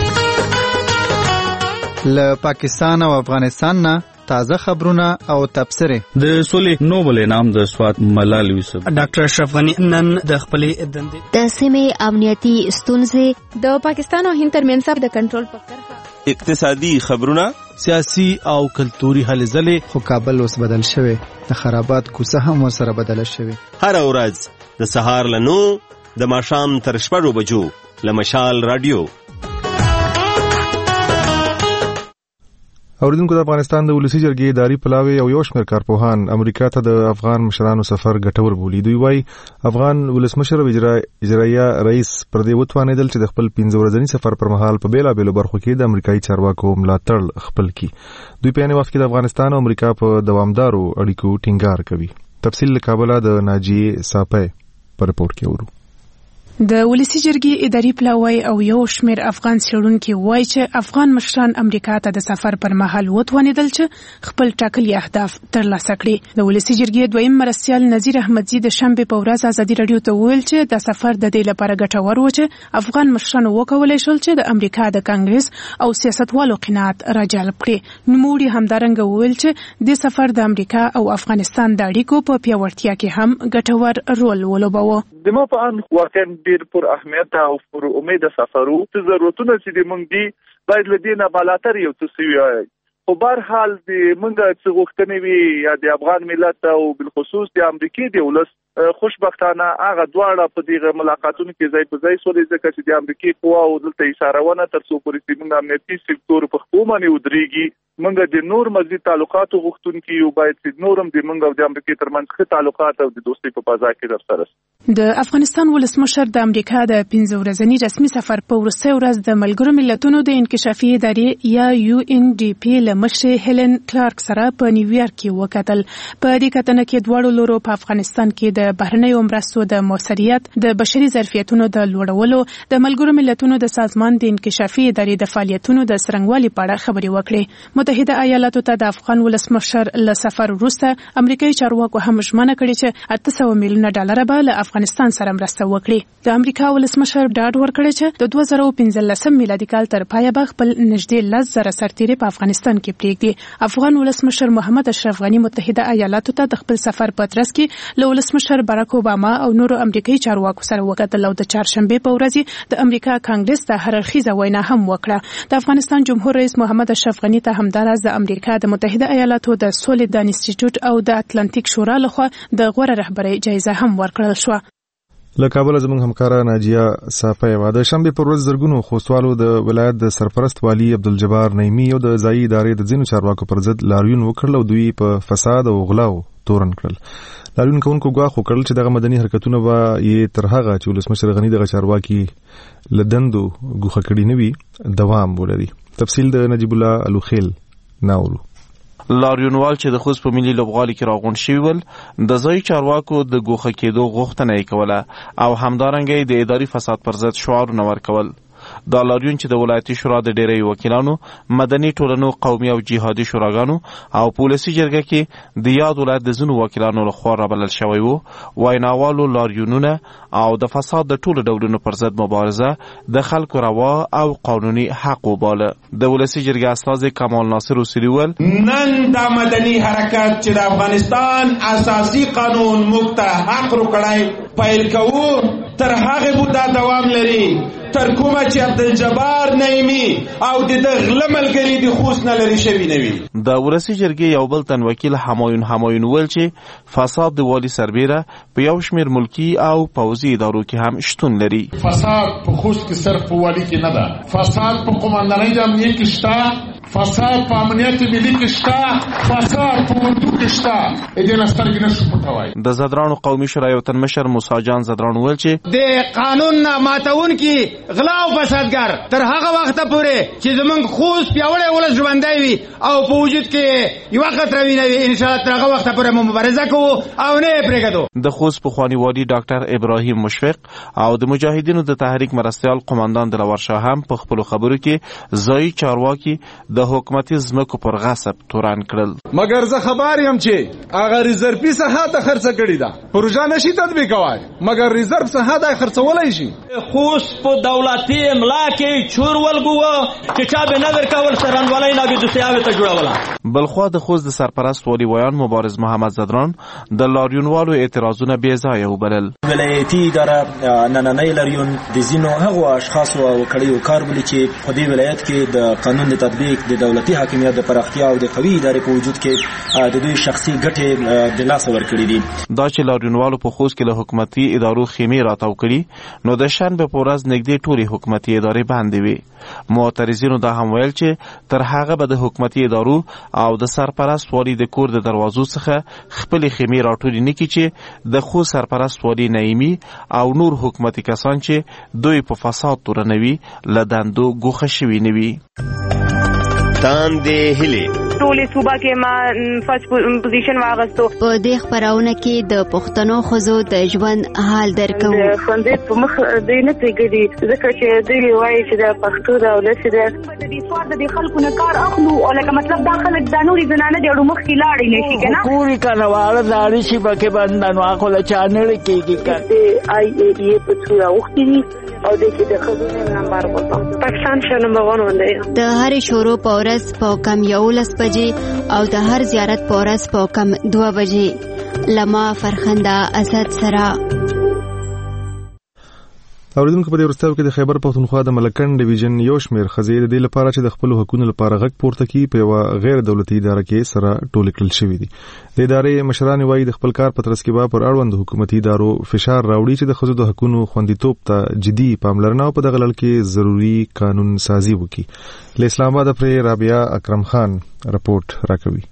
له پاکستان او افغانستان نه تازه خبرونه او تبصره. د سولې نوبل انعام د سوات ملال یوسف ډاکټر اشرف غنی نن د خپلې دندې د سیمې امنیتي ستونزې د پاکستان او هند ترمنځ د کنټرول په کرښه، اقتصادي خبرونه، سیاسي او کلتوري هلې ځلې. خو کابل اوس بدل شوی، د خرابات کوڅه هم ورسره بدله شوی. هر ورځ د سهار له 9 د ماښام تر 6 بجو له مشال رادیو. اوریدونکو، د افغانستان د ولسی جرګې اداري پلاوی او یو شمېر کارپوهان امریکا ته د افغان مشرانو سفر ګټور بولي. دوی وايي افغان ولسمشر او اجرایه رئیس پر دې وتوانېدل چې د خپل 15 ورځني سفر پر مهال په بیلابېلو برخو کې د امریکایي چارواکو ملاتړ خپل کړي. دوی په یوه وخت کې د افغانستان او امریکا په دوامدارو اړیکو ټینګار کوي. تفصیل له کابل د ناجیه صافی په رپورټ کې ورو. د ولسی جرګې اداري پلاوی او یو شمېر افغان څېړونکي وایي چې افغان مشران امریکا ته د سفر پر مهال وتوانېدل چې خپل ټاکلي اهداف ترلاسه کړي. د ولسی جرګې دویم مرستیال نذیر احمدزي د شنبې په ورځ ازادي رادیو ته وویل چې د سفر د دې لپاره ګټور و چې افغان مشران وکولای شول چې د امریکا د کانګرس او سیاستوالو قناعت راجلب کړي. نوموړي همدارنګه وویل چې د سفر د امریکا او افغانستان د اړیکو په پیاوړتیا کې هم ګټور رول ولوباوه. د ما په ان واقعا ډیر پر اهمیت او پر امید سفرو ته ضرورتونه چې د مونږ دي باید لدينا بالاتر یو څه وي. خو بهر حال د مونږ څه غوښتنې وي یا د افغان ملت او بالخصوص د امریکای د ولس خوشبختانه هغه دواړه په دغه ملاقاتونو کې ځای په ځای سولې ځکه چې د امریکای قوا او دلته اشارهونه تر څو پورې چې موږ امنیتي سکتور په خپل باندې ودرېږي. موږ د نور مزید تعلقاتو غوښتونکي یو باید چې نورم د موږ او د امریکای ترمنځ ښه تعلقات او د دوستۍ په فضا کې سره. د افغانستان ولسمشر د امریکا د 15 ورځني رسمي سفر په وروستۍ ورځ د ملګرو ملتونو د انکشافي ادارې یا UNDP له مشر هیلن کلارک سره په نیویارک کې وکتل. په دې کتنه کې دواړو لورو په افغانستان کې د بهرنیو مرستو د موثریت، د بشري ظرفیتونو د لوړولو، د ملګرو ملتونو د سازمان د انکشافي ادارې د فعالیتونو د څرنګوالي په اړه خبرې وکړې. متحده ایالاتو ته د افغان ولسمشر له سفر وروسته امریکایي چارواکو هم ژمنه کړې چې $800 میلیونه به له افغانستان سره مرسته وکړي. د امریکا ولسمشر ډاډ ورکړی چې د 2015 میلادي کال تر پایه به خپل نږدې 10,000 سرتیري په افغانستان کې پرېږدي. افغان ولسمشر محمد اشرف غنی متحده ایالاتو ته د خپل سفر په ترڅ کې له ولسمشر باراک اوباما او نورو امریکایي چارواکو سره وکتل او د چهارشنبه په ورځ د امریکا کانګرس ته هررخیزه وینا هم وکړه. د افغانستان جمهور رئیس محمد اشرف غنی ته همداراز د امریکا د متحده ایالاتو د سولې د انسټیټیوټ او د اتلانتیک شورا لخوا د غوره رهبرۍ جایزه هم ورکړل شو. له کابل زموږ همکاره ناجیه صافی د شنبې پر ورځ زرګونو خوستوالو د ولایت د سرپرست والی عبدالجبار نعیمی او د ځایي ادارې د ځینو چارواکو پر ضد لاریون وکړل او دوی په فساد او غلاو تورن کړل. لاریون کوونکو ګواښ وکړل چې دغه مدني حرکتونه به یې تر هغه چې ولسمشر غنی دغه چارواکي له دندو ګوښه کړي نه وي دوام ولري. تفصیل د نجیب الله الوخیل ناولو. لاریونوال چې د خوست په ملي لوبغالي کې راغونډ شوي ول د ځایي چارواکو د ګوښه کېدو غوښتنه یې کوله او همدارنګه د اداري فساد پر ضد شعارونه ورکول. دا لاریون چې د ولایتي شورا د ډیری وکیلانو، مدني ټولنو، قومي او جهادي شوراګانو او پولیسي جرګه کې د یاد ولایت د ځینو وکیلانو لخوا رابلل شوی وو، ویناوالو لاریونونه او د فساد د ټولو ډولونو پر ضد مبارزه د خلکو روا او قانوني حق وباله. د ولسی جرګې استازي کمال ناصر اصولي ول نن د مدني حرکت چې د افغانستان اساسي قانون موږ ته حق ورکړی پیل کوو تر هغه بودا دوام لري تر کومه چې عبدالجبار نعیمی او د غله ملګري د خوست نه لري شوي نه وي. د ولسی جرګې یو بل تن وکیل همایون ویل چې فساد د والي سربیره په یو شمېر ملکی او پوځي ادارو کې هم شتون لري. فساد په خوست کې صرف په والي کې نه ده، فساد په قومندانۍ امنیه کې شته، فساد په امنیت ملي کې شته، فساد په اردو کې شته، دې نه سترګې نشو پټوای. د زدرانو قومي شورا یو تن مشر موسی جان زدران ویل چې د قانون نه ماتون کې غلا او فسادګر تر هغه وخت پورې چې زمونږ خوست پیاوړی ولس ژوندی وي او په وجود کې یو خطر وي نه وي، ان شاء الله تر هغه وخت پورې مو مبارزه کوو او نه پرېږدو. د خوست پخوانی والي ډاکټر ابراهیم مشفق او د مجاهدینو د تحریک مرستیال قوماندان دلور شاه هم په خپل خبرو کې ځایي چارواکي د حکومتي ځمکو پر غصب تورن کړل. مګر زه خبر یم چې هغه ریزرپي څخه ته خرڅ کړی ده، پروژه نشي تطبیقوای، مګر ریزرو څخه دا خرڅولای شي. خوست په دولتي املا کې چور ولګو چې چا به نظر کول سرانوالای نه د سیاوي ته جوړوله. بلخوا د خوست د سرپرست والی ویان مبارز محمد زدران د لاریونوالو اعتراضونه بې ځایه وبلل. ولایتي اداره نننۍ لاریون د ځینو هغو اشخاصو کړیو کار بولي چې په دې ولایت کې د قانون د تطبیق، د دولتي حاکمیت د پراختیا او د قوي ادارې په وجود کې د دوی شخصي ګټې د لاسه ورکړي دي. دا چې لاریونوالو په خوست کې له حکومتي ادارو خیمې راتاو کړي، نو د شنبه په ورځ نږدې ټولې حکومتي ادارې بندې وي. معترضینو دا هم ویل چې تر هغه به د حکومتي ادارو او د سرپرست والی د کور د دروازو څخه خپلې خیمې راټولې نه کړي چې د خوست سرپرست والی نعیمي او نور حکومتي کسان چې دوی په فساد تورنوي له دندو ګوښه شوي نه وي. تاندې هیلې ټولې صوبه کې ما فرست پوزیشن واغستو. په دې خبرونه کې د پښتنو ښځو د ژوند حال درکو. ښوونځي په مخ دوی نه پرېږدي ځکه چې دوی وایي چې د پښتو دولت چې د دې سوار د دې خلکو نه کار اخلو، او لکه مطلب دا خلک دا نورې زنانه د اړو مخکې لاړې نه شي که نه پورې کنهواله لاړې شي پکې بندنو اخله چا نړۍ کېږي که د آی ای ډي اې په څو راوښتي دي او د کې د ښځو نمبر وته پاکستان شه نمبر 1 باندې د هرې شروع په ورځ په کم 11 بجې او د هر زیارت په ورځ په کم 2 بجې لما فرخنده اسد سره. اوریدونکو په دې ورستاو کې د خیبر پښتونخوا د ملکن ډیویژن یو شمیر خزې د دې لپاره چې د خپل حقوقو لپاره غږ پورته کړي په یو غیر دولتي اداره کې سره ټول کړل شوی دي. د ادارې مشران وايي د خپل کار په ترڅ کې به پر اړوند حکومتي ادارو فشار راوړي چې د خزو د حقوقو خوندیتوب ته جدي پاملرنه او په دغه لړ کې ضروري قانون سازي وکړي. له اسلام آباد پر رابعه اکرم خان رپورټ راکوي.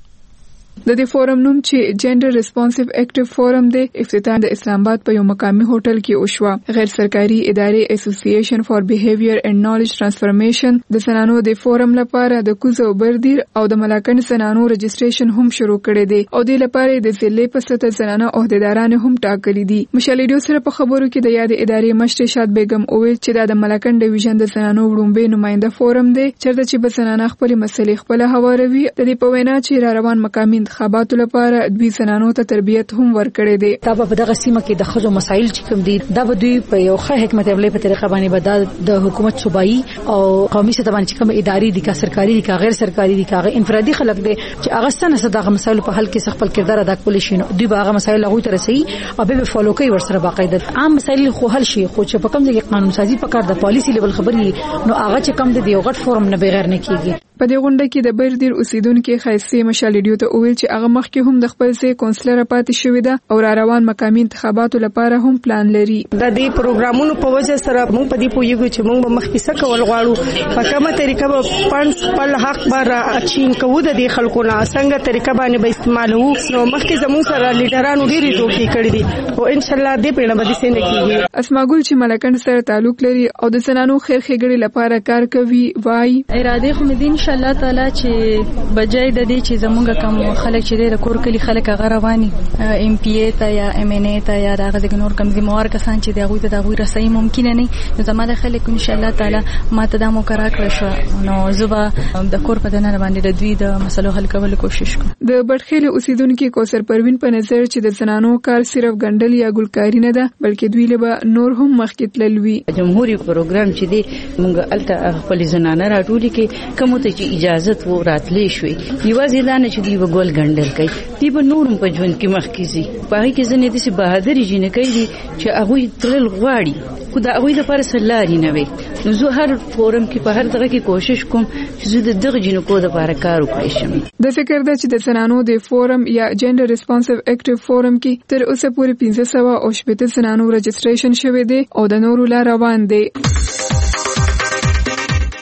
د دې فورم نوم چې جندر ریسپانسیو اکټیو فورم دی، افتتاح د اسلام آباد په یو مقامي هوټل کې وشوه. غیر سرکاري ادارې اسوسییشن فار بیهیویر اینڈ نالج ټرانسفورمیشن د سنانو د فورم لپاره د کوزو بردیر او د ملاکن سنانو رجسټریشن هم شروع کړی دی او د لپاره د ضلع په سطح سنانه عہدیداران هم ټاکلي دي. مشالېډیو سره په خبرو کې د یاد ادارې مشر شاد بیگم اویل چې د ملاکن ډیویژن د سنانو وړومبي نماینده فورم دی چرته چې به سنانه خپل مسلې خپل هواروي. د دې په وینا چې را روان مقامي انتخاباتو لپاره دوی زنانو ته تربیت هم ورکړي دي. دا په دغه سیمه کې د خزو مسایل چې کوم دي دا به دوی په یو ښه حکمت عملي په طریقه باندې به د حکومت صوبایي او قومي سطح باندې کوم اداري دي کا سرکاري دي کا غیر سرکاري دي کا انفرادي خلک دي چې هغه ستنه دغه مسایل په حل کې خپل کردار ادا کول شي. دوی به هغه مسایل هغه تر رسي او به فالو کوي ورسره باقاعده عام مسایل خو حل شي، خو چې په کوم ځای کې قانون سازي پکار د پالیسی لیول خبري نو هغه چې کوم د یو غټ فورم نه بغیر نه کیږي. په دې غونډه کې د بردیر اوسیدونکو خاصه مشالېډیو ته ویل چې هغه مخکې هم د خپل ځای کونسلر پاتې شوې ده او را روان مقامي انتخاباتو لپاره هم پلان لري. د دې پروګرامونو په وجه سره موږ په دې پوهیږو چې موږ به مخکې څه کول غواړو، په کومه طریقه به پنځ خپل حق بر اچین کوو د دې خلکو نه څنګه طریقه باندې به استعمالو. نو مخکې زموږ سره لیډرانو ډېری دوکې کړې دي او ان شاء الله دې په اړه به څه نه کیږي. اسماګل چې ملکن سره تعلق لري او د زنانو خیر ښېګړې لپاره کار کوي وای اراده خو مې دي ان شاء الله تعالی چې بجای د دې چې زمونږ کوم خلک چې د کور کلی خلک هغه رواني ام پی ای ته یا ام ان ای ته یا دغه د نور کم ذمہوار کسان چې دغه ته دغه رسۍ ممکن نه نو زماده خلک ان شاء الله تعالی ماته د مقرره کړ شو نو زبا د کور په دنه باندې د دوی د مسلو حل کولو کوشش کوم. د بټخیل اوسیدونکو کوثر پروین په نظر چې د زنانو کار صرف ګندل یا ګلکاری نه ده بلکې دوی له نور هم مخکې تللوي. جمهوریت پروګرام چې دی موږ الته خپل زنانه راټولې کې کوم ته چې اجازه و راتلې شوې یوازې دا نه چې دوی وګول ګندل کوي دی به نورم په ژوند کې مخکې زی په هغه کې ځنې د بهادری جنې کوي چې هغه تل غواړي خو دا هغه لپاره سلاري نه وي. نو زه هر فورم کې په هر دغه کې کوشش کوم چې زه د دغه جنکو لپاره کار وکړم. د فکر ده چې د زنانو د فورم یا جندر ریسپانسیو اکټیو فورم کې تر اوسه پورې 1580 زنانو رجسټریشن شوه دي او د نورو لار روان دي.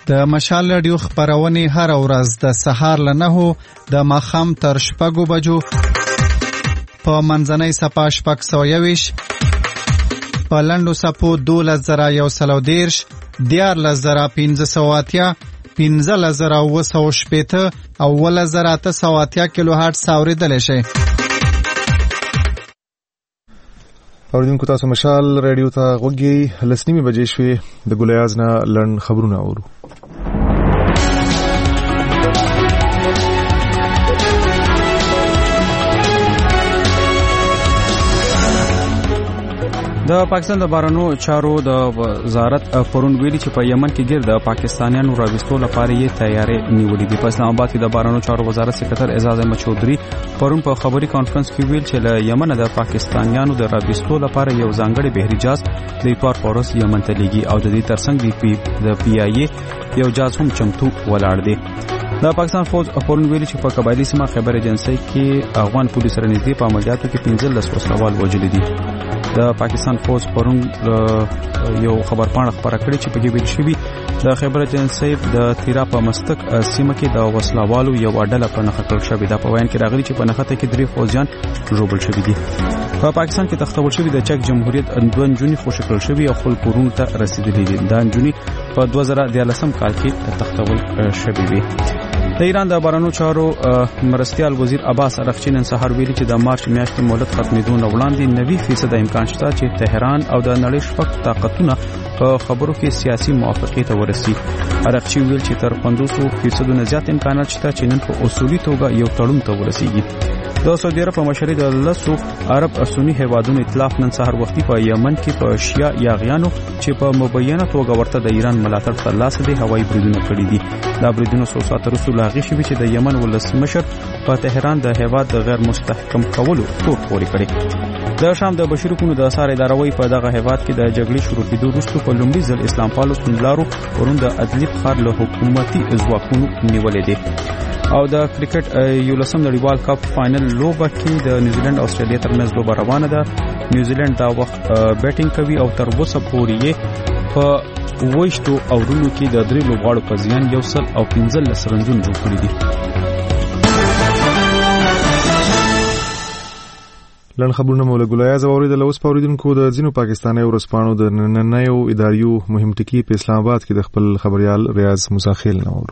د مشال رادیو خبرونه هر ورځ د سهار له 9 د ماښام تر 6 بجو په منځنۍ صفه 621 په لنډو صفو 12130 14580 15080 او 11980 کیلو هرتز اوریدل شي. اوریدونکو تاسو مشال رادیو ته غوږی لسنیمه بجې شوې د ګولیاز نه لړن خبرونه اورو. د پاکستان د بهرنیو چارو د وزارت پرون ویلي چې په یمن کې ګیر د پاکستانیانو راوستلو لپاره یې تیاری نیولې ده. په اسلام آباد کې د بهرنیو چارو وزارت سکرټر اعزاز احمد چودھری پرون په خبري کانفرنس کې ویل چې له یمن د پاکستانیانو د راوستلو لپاره یو ځانګړی بهري جاز د اتوار فورس یمن ته لیږي او د دې ترڅنګ د پی آی ای یو جاز هم چمتو ولاړ دی. د پاکستان فوج پرون ویلي چې په قبایلی سیمه خیبر ایجنسی کې افغان پولیس سره نږدې په عملیاتو کې 15 وسلوال وژل دي. د پاکستان فوج پرون یو خبرپاڼه خبره کړې چې په کې ویل شوی د خیبر ایجنسی د تیرا په مستق سیمه کې د وسلوالو یو اډله په نښه کړل شوې ده. په وین کې راغلي چې په نښته کې 3 فوجیان ژوبل شوي دي. په پاکستان کې تختول شوی د چک جمهوریت 2 جونې خوشی کړل شوی او خپل کورونو ته رسیدلي دي. د جونې په 2013 کال کې تختول شوی وي. د ایران د بهرنیو چارو مرستیال وزیر عباس ارغچی نن سهار ویلي چې د مارچ میاشتې مهلت ختمېدو نه وړاندې 90% امکان شته چې تهران او د نړۍ شپږ طاقتونه په خبرو کې سیاسي موافقې ته ورسي. ارغچی ویل چې تر 50% نه زیات امکانات شته چې نن په اصولي توګه یو تړون ته ورسیږي. د سعودي عرب په مشرۍ د 10 عرب سنی هیوادونو ائتلاف نن سهار وختي په یمن کې په شیا یاغیانو چې په مبینه توګه ورته د ایران ملاتړ ترلاسه دي هوایي بریدونه کړي دي. دا بریدونه څو ساعته وروسته لاغي شوي چې د یمن ولسمشر په تهران د هیواد د غیر مستحکم کولو تور پورې کړي. د شام د بشري کونو د اثار اداره وایي په دغه هیواد کې د جګړې شروع کېدو وروسته په لومړي ځل اسلام پالو توندلارو پرون د ادلیب ښار له حکومتي ځواکونو نیولې دي. او د کرکټ 11 نړیوال کپ فائنل لوبه کې د نیوزیلند او استرالیا ترمنځ لوبه روانه ده. نیوزیلند دا وخت بیټینګ کوي او تر اوسه پورې په 28 اورونو کې د 3 لوبغاړو په زیان 115 رنزونه جوړ کړي دي. لن خبرونه مولا ګلایاز اوریدل. اوس په اوریدونکو د ځینو پاکستاني ورسپانو د نننیو اداریو مهم ټکی په اسلام آباد کې د خپل خبريال ریاض مساخیل نورو.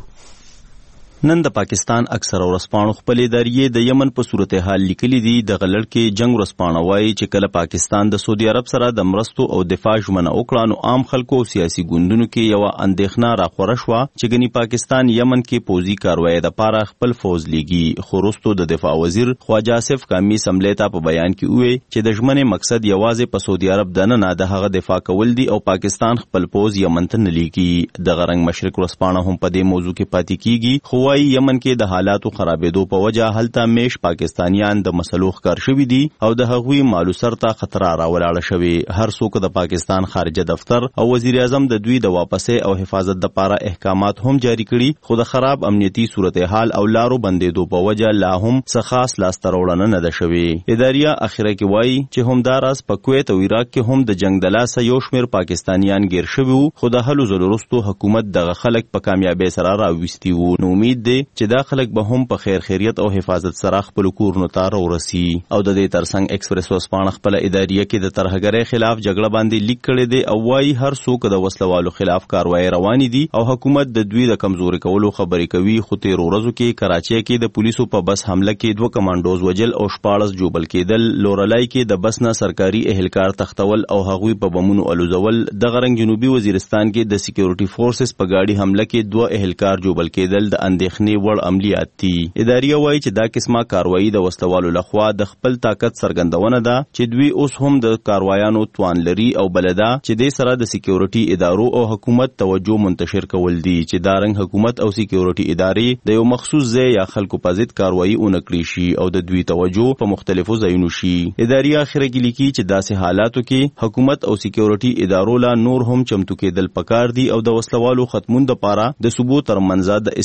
نن د پاکستان اکثر ورسپانو خپل ادارې د یمن په صورتحال لیکلي دي. د غلړ کې جنگ ورسپانه وایي چې کله پاکستان د سعودي عرب سره د مرستو او دفاع ژمنه وکړه نو عام خلکو او سیاسي ګوندونو کې یو اندېښنه راخوره شوه چې ګنې پاکستان یمن کې پوځي کاروایی لپاره خپل فوج لیږي. خو وروسته د دفاع وزیر خواجه آصف کامی سملې ته په بیان کې وویل چې د ژمنې مقصد یوازې په سعودي عرب دننه د هغه دفاع کول دي او پاکستان خپل فوج یمن ته نه لیږي. د غرنګ مشرق ورسپانه هم په دې موضوع کې پاتې کیږي. خو وايي یمن کې د حالاتو خرابېدو په وجه هلته میش پاکستانیان د مسلو ښکار شوي دي او د هغوی مالو سر ته خطر راولاړه شوی. هر څوک د پاکستان خارجه دفتر او وزیر اعظم د دوی د واپسې او حفاظت لپاره احکامات هم جاری کړي خو د خراب امنیتي صورتحال او لارو بندېدو په وجه لا هم څه خاص لاسته راوړنه نه ده شوې. اداریه اخره کې وایي چې همداراز په کویت او عراق کې هم د جنگ د لاسه یو شمېر پاکستانیان ګیر شوي وو خو د هلو ځلو وروسته حکومت دغه خلک په کامیابۍ سره راوستي وو. نو امید دی چې دا خلک به هم په خیر خیریت او حفاظت سره خپل کورونو ته راورسي. او د دې ترڅنګ ایکسپریس ورسپانه خپل اداریه کې د ترهګرۍ خلاف جګړه باندې لیک کړی دی او وايي هر څوک د وسلوالو خلاف کاروایی روانې دي او حکومت د دوی د کمزوري کولو خبرې کوي. خو تیر ورځو کې کراچۍ کې د پولیسو په بس حمله کې 2 کمانډوز وجل او 14 جوبل کېدل. لورلای کې د بس نه سرکاري اهلکار تختول او هغوی په بمونو الوزول. د غرنګ جنوبي وزیرستان کې د سکیورټي فورسز په گاډي حمله کې 2 اهلکار جوبل کېدل د اندېښنې وړ عملیات دي. اداریه وایي چې دا قسمه کاروایی د وسلوالو لخوا د خپل طاقت څرګندونه ده چې دوی اوس هم د کاروایانو توان لري او بلدا چې د سره د سکیورټي ادارو او حکومت توجه منتشر کول دي چې دا رنګ حکومت او سکیورټي ادارې د یو مخصوص ځای یا خلکو په ضد کاروایی اونکړي شي او د دوی توجه په مختلفو ځایونو شي. اداریه اخره کې لیکي چې داسې حالاتو کې حکومت او سکیورټي ادارو لا نور هم چمتو کېدل پکار دي او د وسلوالو ختمون لپاره د صوبو ترمنځ د استخبارات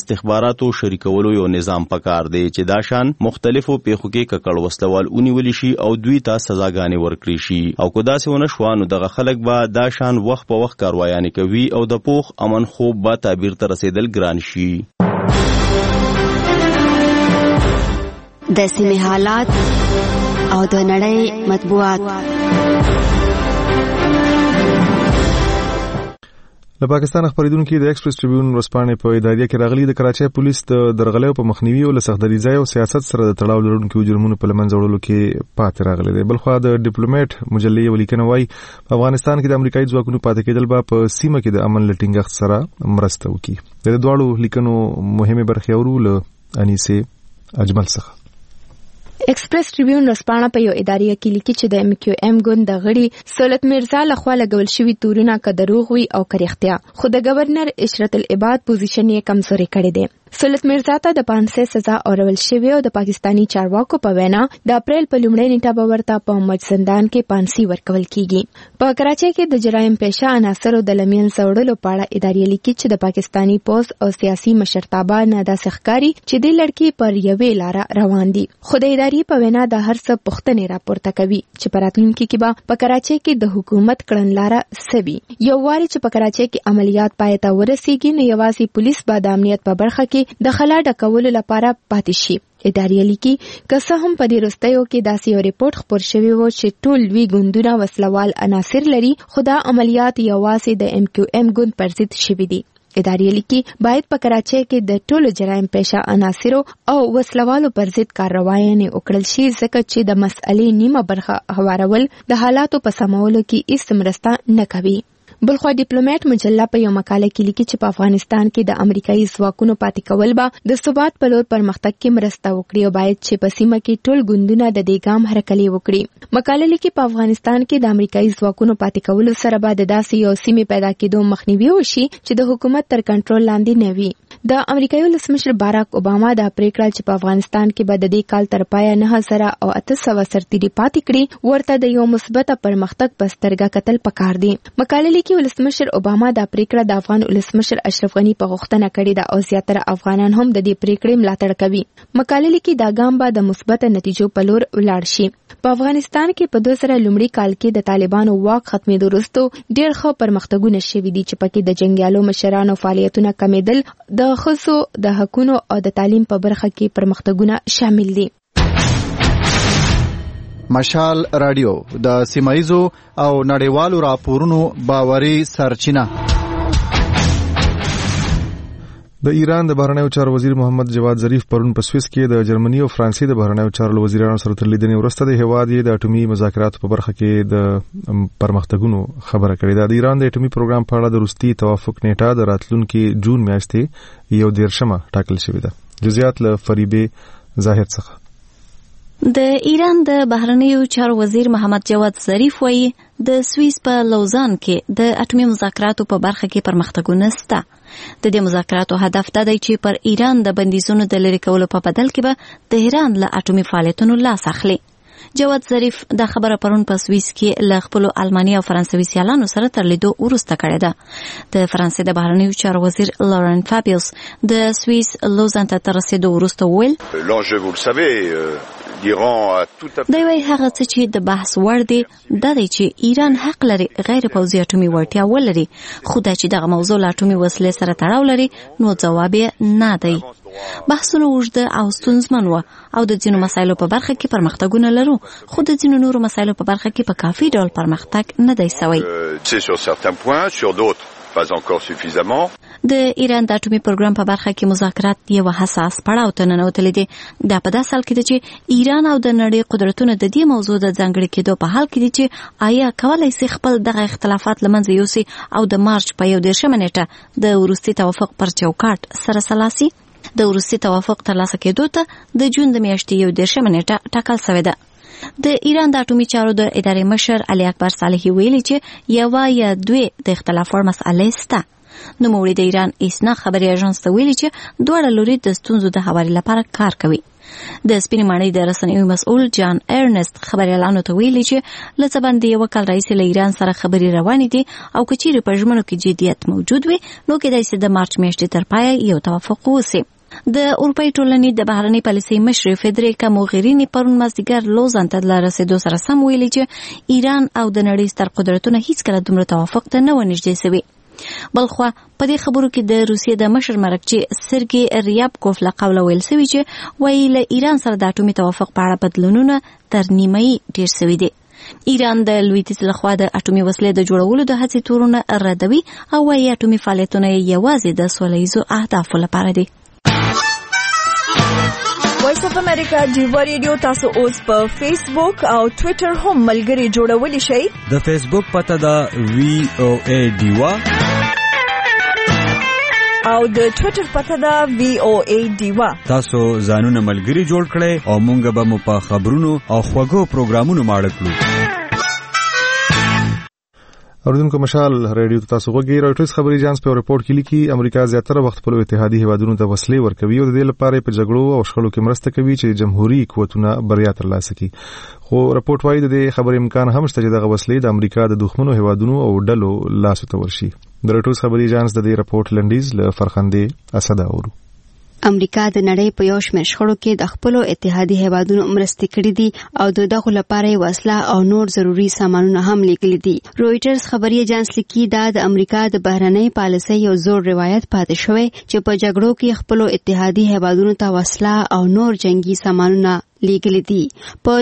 اطلاعاتو شریکولو یو نظام پکار دی چې دا شان مختلفو پیښو کې ککړ وسلوال ونیول شي او دوی ته سزاګانې ورکړي شي او کو داسې ونه شوانو دغه خلک به دا شان وخت په وخت کاروایانې کوي او د پوخ امن خوب به تعبیر ته رسیدل ګران شي. د سیمې حالات او د نړۍ مطبوعات. د پاکستان خبرېدونکو د ایکسپریس ټریبیون ورځپاڼې په اداریه کې راغلي د کراچۍ پولیس د درغلیو په مخنیوي او له سختدریځۍ او سیاست سره د تړاو لرونکو جرمونو په لمنځه وړلو کې پاتې راغلي دی. بلخوا د ډیپلوماټ مجلې ولیکنه وايي په افغانستان کې د امریکایي ځواکونو پاتې کېدل به په سیمه کې د امن له ټینګښت سره مرسته وکړي. د دواړو لیکنو مهمه برخې اورو له انیسه اجمل څخه. ایکسپریس ټریبیون ورځپاڼه په یو اداریه کې لیکي چې د MQM ګوند د غړي سولت میرزا لخوا لګول شوی تورونه که دروغ وي او که رښتیا، خو د گورنر اشرت العباد پوزیشن یې کمزوري کړی دی. سولت میرزا ته د 500 سزا اورول شوی او د پاکستانی چارواکو په وینا د اپریل په لومړۍ نیټه به ورته په مجزندان کې پانسي ورکول کیږي. په کراچۍ کې د جرایم پیشه عناصرو د لمین سوړلو په اړه اداریه لیکي چې د پاکستانی پوز او سیاسي مشرتابه نه د سخکاری چې د لړکی پر یوې لار روان دي. خو د ادارې په وینا د هر څه پوښتنې راپورته کوي چې په راتلونکي کې به په کراچۍ کې د حکومت کړنلاره سوي. یو واري چې په کراچۍ کې عملیات پای ته ورسیږي نو یوازې پولیس به د امنیت په برخه کې د خلا ډکولو لپاره پاتې شي. ادارې لیکي که څه هم په دې وروستیو کې داسې یو ریپورت خپور شوی و چې ټول لوی ګوندونه وسلوال عناصر لري، خو دا عملیات یوازې د MQM ګوند پر ضد شوي دي. ادارې لیکي باید په کراچۍ کې د ټولو جرایم پیشه عناصرو او وسلوالو پر ضد کارروایانې وکړل شي ځکه چې د مسئلې نیمه برخه هوارول د حالاتو په سمولو کې هیڅ مرسته نه کوي. بلخوا ډیپلوماټ مجله په یو مقاله کې لیکي چې په افغانستان کې د امریکایي ځواکونو پاتې کول به د ثبات په لور پرمختګ کې مرسته وکړي او باید چې په سیمه کې ټول ګوندونه د دې ګام هرکلی وکړي. مقاله لیکي په افغانستان کې د امریکایي ځواکونو پاتې کولو سره به د داسې یو سیمې پیدا کېدو مخنیوي وشي چې د حکومت تر کنټرول لاندې نه وي. د امریکایي ولسمشر باراک اوباما دا پریکړه چې په افغانستان کې به د دې کال تر پایه 9800 سرتیري پاتې کړي ورته د یو مثبت پرمختګ په سترګه کتل پکار دي. مقاله لیکي ولسمشر اوباما دا پریکړه د افغان ولسمشر اشرف غنی په غوښتنه کړې ده او زیاتره افغانان هم د دې پریکړې ملاتړ کوي. مقاله لیکي دا ګام به د مثبت نتیجو په لور ولاړ شي. په افغانستان کې په 2000 لومړي کال کې د طالبانو واک ختمېدو وروسته ډېر ښه پرمختګونه شوي دي چې پکې د جنګیالو مشرانو فعالیتونه کمیدل، د ښځو د حقونو او د تعلیم په برخه کې پرمختګونه شامل دي. مشال رادیو د سیمایزو او نړیوالو راپورونو باوري سرچینه. د ایران د بهرنیو چارو وزیر محمد جواد ظریف پرون په سویس کې د جرمني او فرانسې د بهرنیو چارو وزیرانو سره تر لیدنې وروسته د هیواد د اټومي مذاکراتو په برخه کې د پرمختګونو خبره کړې ده. د ایران د اټومي پروګرام په اړه د وروستي توافق نیټه د راتلونکي جون میاشتې 11 ټاکل شوې ده. جزئیات له فریبه زاهد څخه. د ایران د بهرنیو چارو وزیر محمد جواد ظریف وایي د سویس په لوزان کې د اټومي مذاکراتو په برخه کې پرمختګونه شته. د دې مذاکراتو هدف دا دی چې پر ایران د بندیزونو د لرې کولو په بدل کې به تهران له اټومي فعالیتونو لاس اخلي. جواد ظریف دا خبره پرون په سویس کې له خپل الماني او فرانسوي سیالانو سره تر لیدو وروسته کړې ده. د فرانسې د بهرنیو چارو وزیر لورن فابیوس د سویس لوزان ته تر رسیدو وروسته وویل دوی وايي هغه څه چې د بحث وړ دي دا دی چې ایران حق لري غیر پوځي اټومي وړتیا ولري، خو دا چې دغه موضوع له اټومي وسلې سره تړاو لري نو ځواب یې نه دی. بحثونه اوږده او ستونزمن و او د ځینو مسایلو په برخه کې پرمختګونه لرو، خو د ځینو نورو مسایلو په برخه کې په کافي ډول پرمختګ نه دی سوی. د ایران د اټومي پروګرام په برخه کې مذاکرات یو حساس پړاو ته ننوتلي دي. دا په داسې حال کې دی چې ایران او د نړۍ قدرتونه د دې موضوع د ځانګړي کېدو په حال کې دي چې آیا کولای شي خپل دغه اختلافات له منځه یوسي او د مارچ په 11 نیټه د وروستي توافق پر چوکاټ سره سلاسي. د وروستي توافق ترلاسه کېدو ته د جون د میاشتې 11 نیټه ټاکل شوې ده. د ایران د اټومي چارو د ادارې مشر علي اکبر صالحي ویلي چې یو یا دوی د اختلاف وړ مسئلې شته. نو موږ د ایران اسنا خبري اژانس ته ویلي چې دوه لوري د ستونزو د هواري لپاره کار کوي. د سپینې ماڼۍ د رسنیو مسؤل جان ارنست خبريالانو ته ویلي چې له څه باندې یو کال رئیس له ایران سره خبري روانې دي او کچېرې په ژمنو کې جديت موجود وي نو کېدای شي د مارچ میاشتې تر پایه یو توافق وشي. د اروپای ټولنې د بهرنۍ پالیسۍ مشر فدریکا موغرینی پرون مازدیګر لوزان ته له رسیدو سره سم ویلي چې ایران او د نړۍ ستر قدرتونه هیڅکله دومره توافق ته نه ونږدې سوي. بلخوا په دې خبرو کې د روسیې د مشر مرکچي سرګي ریابکوف له قوله ویل سوي چې وایي له ایران سره د اټومي توافق په اړه بدلونونه تر نیمایي ډیر سوي دي. ایران د لویدیځ لخوا د اټومي وسلې د جوړولو د هڅې تورونه ردوي او وايي اټومي فعالیتونه یوازې د سوله ییزو اهدافو لپاره دي. وایس اف امریکا ډیوا ریډیو تاسو اوس په فیسبوک او ټوئیټر هم ملګري جوړولی شئ. د فیسبوک پته دا VOA ډیوا او د ټوئیټر پته دا VOA ډیوا. تاسو ځانونه ملګري جوړ کړئ او مونږ به مو په خبرونو او خوږو پروګرامونو ماړه کړو. اوریدونکو مشال ریډیو تاسو غوږی راټوس خبري جانس په ریپورت کې لیکي امریکا زیاتره وخت په اتحادیې هیوادونو ته وسلې ورکوي او د دې لپاره په جګړو او شخړو کې مرسته کوي چې جمهوریت قوتونه بریا ترلاسه کړي. خو ریپورت وايي د دې خبرې امکان هم شته چې دغه وسلې د امریکا د دښمنو هیوادونو او ډلو لاس ته ورشي. د راټوس خبري جانس د دې ریپورت لنډیز له فرخندې اسد اورو. امریکا د نړۍ په یو شمېر شخړو کې د خپل اتحادي هیوادونو مرستې کړې دي او دغه لپاره وسله او نور ضروري سامانونه هم لیکلي دي. رويټرز خبري اژانس لیکي دا د امریکا د بهرنۍ پالیسۍ یو زوړ روایت پاتې شوی چې په جګړو کې خپل اتحادي هیوادونو ته وسله او نور جنگي سامانونه لیګل دي. په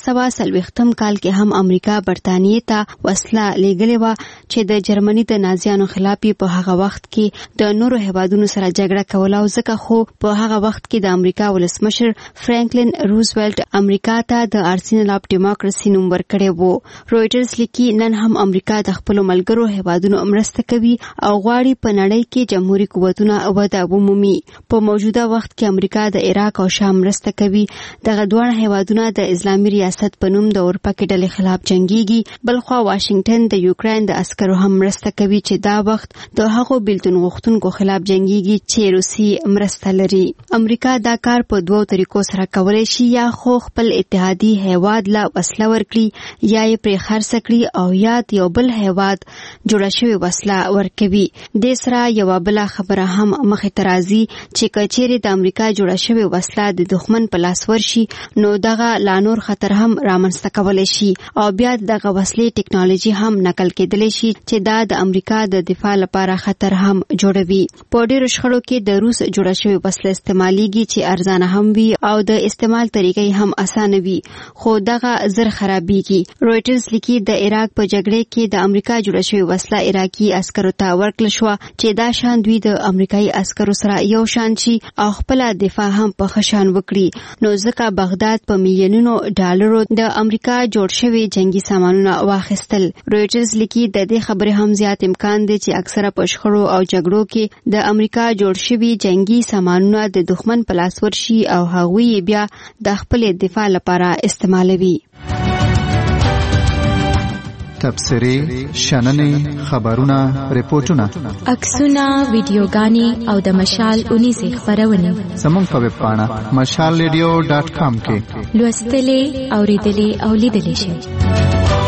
1940 کال کې هم امریکا برتانیې ته وسله لیګلې و چې د جرمني د نازیانو خلاف په هغه وخت کې د نورو هیوادونو سره جګړه کوله او ځکه خو په هغه وخت کې د امریکا ولسمشر فرانکلین روزولټ امریکا ته د ارسنل اف ډیموکراسي نوم ورکړی وو. رويټرز لیکي نن هم امریکا د خپل ملګرو هیوادونو مرسته کوي او غواړي په نړۍ کې جمهوریت قوتونه وده ومومي. په موجوده وخت کې امریکا د عراق او شام مرسته کوي. دغه دوه هیوادونه د اسلامي ریاست په نوم د اروپا کې ډلې خلاف جنگيږي. بلخوا واشنگټن د یوکرين د عسکرو هم مرسته کوي چې دا وخت د هغو بلتون غوښتونکو خلاف جنگيږي چې روسي مرسته لري. امریکا دا کار په دوو طریقو سره کولای شي، یا خو خپل اتحادي هیواد لا وسله ورکړي یا یې پرې خرڅ کړي او یا یو بل هیواد جوړه شوی وسله ورکوي. د سره یو بل خبره هم مخې ته راځي چې کچېره د امریکا جوړه شوی وسله د دښمن په لاس ورشي نو دغه لا نور خطر هم رامنځته کولای شي او بیا دغه وسلې ټیکنالوژي هم نقل کېدلی شي چې دا د امریکا د دفاع لپاره خطر هم جوړوي. په ډیرو شخړو کې د روس جوړه شوی وسله استعماليږي چې ارزانه هم وي او د استعمال طریقې هم اسانه وي، خو دغه زر خرابيږي. رويټرز لیکي د عراق په جګړه کې د امریکا جوړه شوی وسله عراقي عسکرو ته ورکړل شو چې دا شان دوی د امریکایي عسکرو سره یو شان شي او خپل دفاع هم په خشان وکړي. نو ځکه بغداد په میلیونونو ډالرو د امریکا جوړ شوی جنگي سامانونه واخیستل. رويټرز لیکي د دې خبرې هم زیات امکان دی چې اکثره په شخړو او جګړو کې د امریکا جوړ شوی جنگي سامانونه د دښمن په لاس ورشي او هغوی بیا د خپل دفاع لپاره استعمالوي. تبصرې، شننې، خبرونه، ریپورتونه، عکسونه، ویډیوګانې او د مشال اونیزې خبرونه زموږ په ویب پاڼه mashalradio.com کې لوستلې، اوریدلې او لیدلې شئ.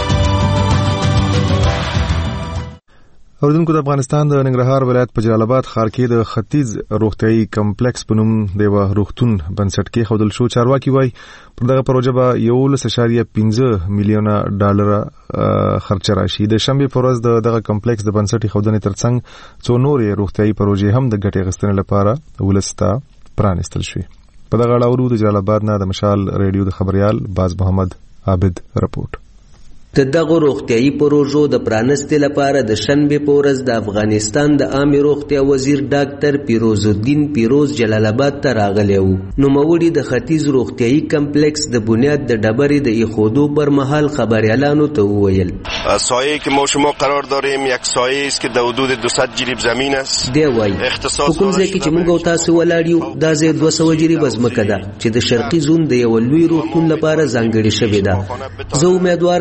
اوردونکو د افغانستان د ننګرهار ولایت په جلال آباد ښار کې د ختیځ روغتيایي کمپلیکس په نوم د یو روغتون بنسټ کې خودل شو. چارواکي وایي پر دغه پروژه به 1.15 میلیونه ډالر خرچ راشي. د شنبه په ورځ دغه کمپلیکس د بنسټي خودنې ترڅنګ څو نورې روغتيایي پروژې هم د ګټې غستنې لپاره ولسته پرانستل شوې. په دغه اړه د جلال آباد نه د مشال ریډیو د خبريال باز محمد عابد رپورت. د دغه روغتيایي پروژو د پرانستې لپاره د شنبه په ورځ د افغانستان د عامه روغتیا وزیر ډاکټر پیروز الدین پیروز جلال آباد ته راغلی و. نوموړي د ختیځ روغتيایي کمپلیکس د بنیاد د ډبرې د ایښودو پر مهال خبريالانو ته وویل سایه‌ای که ما شما قرار داریم یک سایه است که در حدود 200 جریب زمین است. دی وایي په کوم ځای کې چې موږ او تاسو ولاړ یو دا ځای 200 جریب ځمکه ده چې د شرقي زون د یو لوی روغتون لپاره ځانګړې شوې ده. زه امیدوار یم چې دا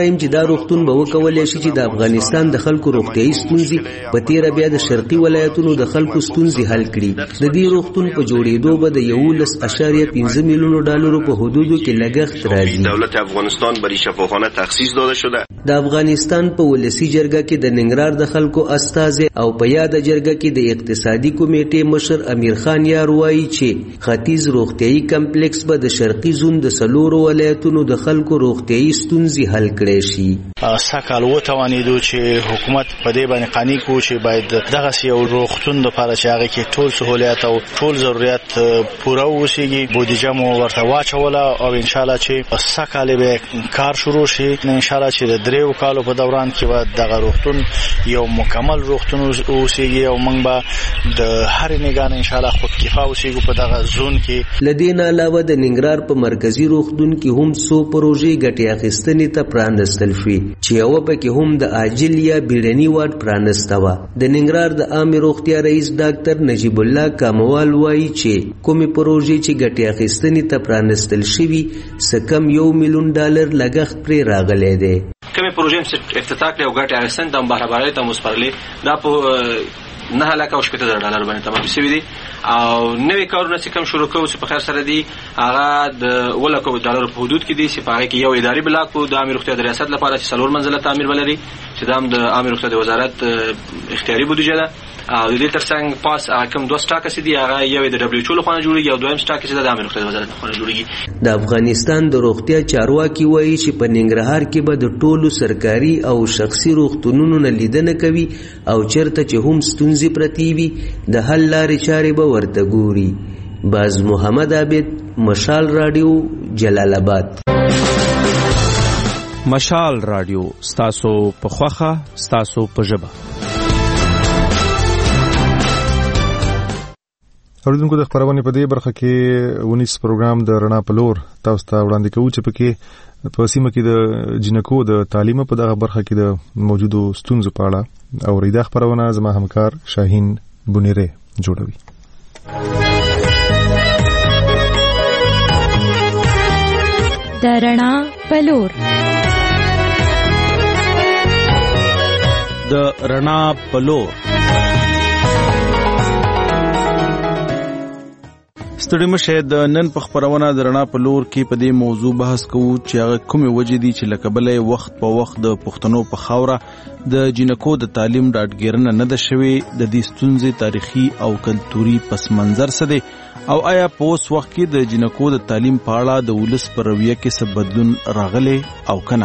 دا روغتون به وکولای شي چې د افغانستان د خلکو روغتیايي ستونزې په تیره بیا د شرقي ولایتونو د خلکو ستونزې حل کړي. د دې روغتون په جوړېدو به د 11.5 میلیون ډالرو په حدودو کې لګښت راځي. دولت افغانستان برای شفاخانه تخصیص داده شده. د افغانستان په ولسی جرګه کې د ننګرهار د خلکو استازي او په یاد جرګه کې د اقتصادي کمیټې مشر امیر خان یار وایي چې ختیځ روغتیايي کمپلیکس به د شرقي زون د سلورو ولایتونو د خلکو روغتیايي ستونزې حل کړي شي. سکهال وتوانیدو چې حکومت په دې باندې قانع کو چې باید دغه یو روغتون لپاره چې هغه کې ټول سہولیات او ټول ضرورت پوره وشيږي. بودیجه مو ورته واچوله او ان شاء الله چې سکهال به کار شروع شي. ان شاء الله چې د دریو کالو په دوران کې به دغه روغتون یو مکمل روغتون وشيږي او موږ به د هر نگان ان شاء الله خود کفا وشيږو په دغه زون کې. لدین علاوه د ننګرهار په مرکزی روغتون کې هم څو پروژې ګټې اخیستنې ته پرانستل شوې چې یو پکې هم د عاجل یا بیړني وارډ پرانسته وه. د ننګرهار د عامه روغتیا رئیس ډاکټر نجیب الله کاموال وایي چې کومې پروژې چې ګټې اخیستنې ته پرانستل شوي څه کم $1 میلیون لګښت پرې راغلی دی. کومې پروژې چې افتتاح کړې او ګټې اخیستنې ته بهرهبارۍ ته وسپارلې دا په $9,80,000 باندې تمام شوي دي او نوې کارونه چې کوم شروع کوو چې په خیر سره دي هغه د $1,00,000 په حدود کې دي چې په هغه کې یو اداري بلاک د عامه روغتیا د ریاست لپاره چې 4 منزله تعمیر ولري چې دا هم د عامه روغتیا د وزارت اختیاري بودیجه ده او د دې ترڅنګ پاس کوم 2 سټاکس دي هغه یو د WHO لخوا جوړیږي او دویم سټاک چې د عامه روغتیا د وزارت لخوا جوړیږي. د افغانستان د روغتیا چارواکي وایي چې په ننګرهار کې به د ټولو سرکاري او شخصي روغتونونو نه لیدنه کوي او چیرته چې هم ستونزې پرتې وي د حل لارې چارې به ورته ګوري. باز محمد عابد، مشال رادیو، جلال آباد. مشال رادیو ستاسو په خوخه ستاسو په ژبه. اوریدونکو د خبرونه په دې برخه کې ونیس پروګرام د رڼا په لور تاسو ته وړاندې کوو چې پکې په سیمه کې د جنکو د تعلیم په دغه برخه کې د موجودو ستونزو په اړه او ریدا خبرونه زما همکار شاهین بونیره جوړوي. د رڼا په لور د رڼا په لور ستړي مشه د نن په خبرونه د رڼا په لور کې په دې موضوع بحث کوو چې هغه کومې وجې دي چې لکه بلې وخت په وخت د پښتنو په خاوره د جنکو د تعلیم ډاډګیرنه نه ده شوې. د دې ستونزې تاریخي او کلتوري پس منظر څه دی او آیا په اوس وخت کې د جنکو د تعلیم په اړه د ولس په رویه کې څه بدلون راغلی او کنه.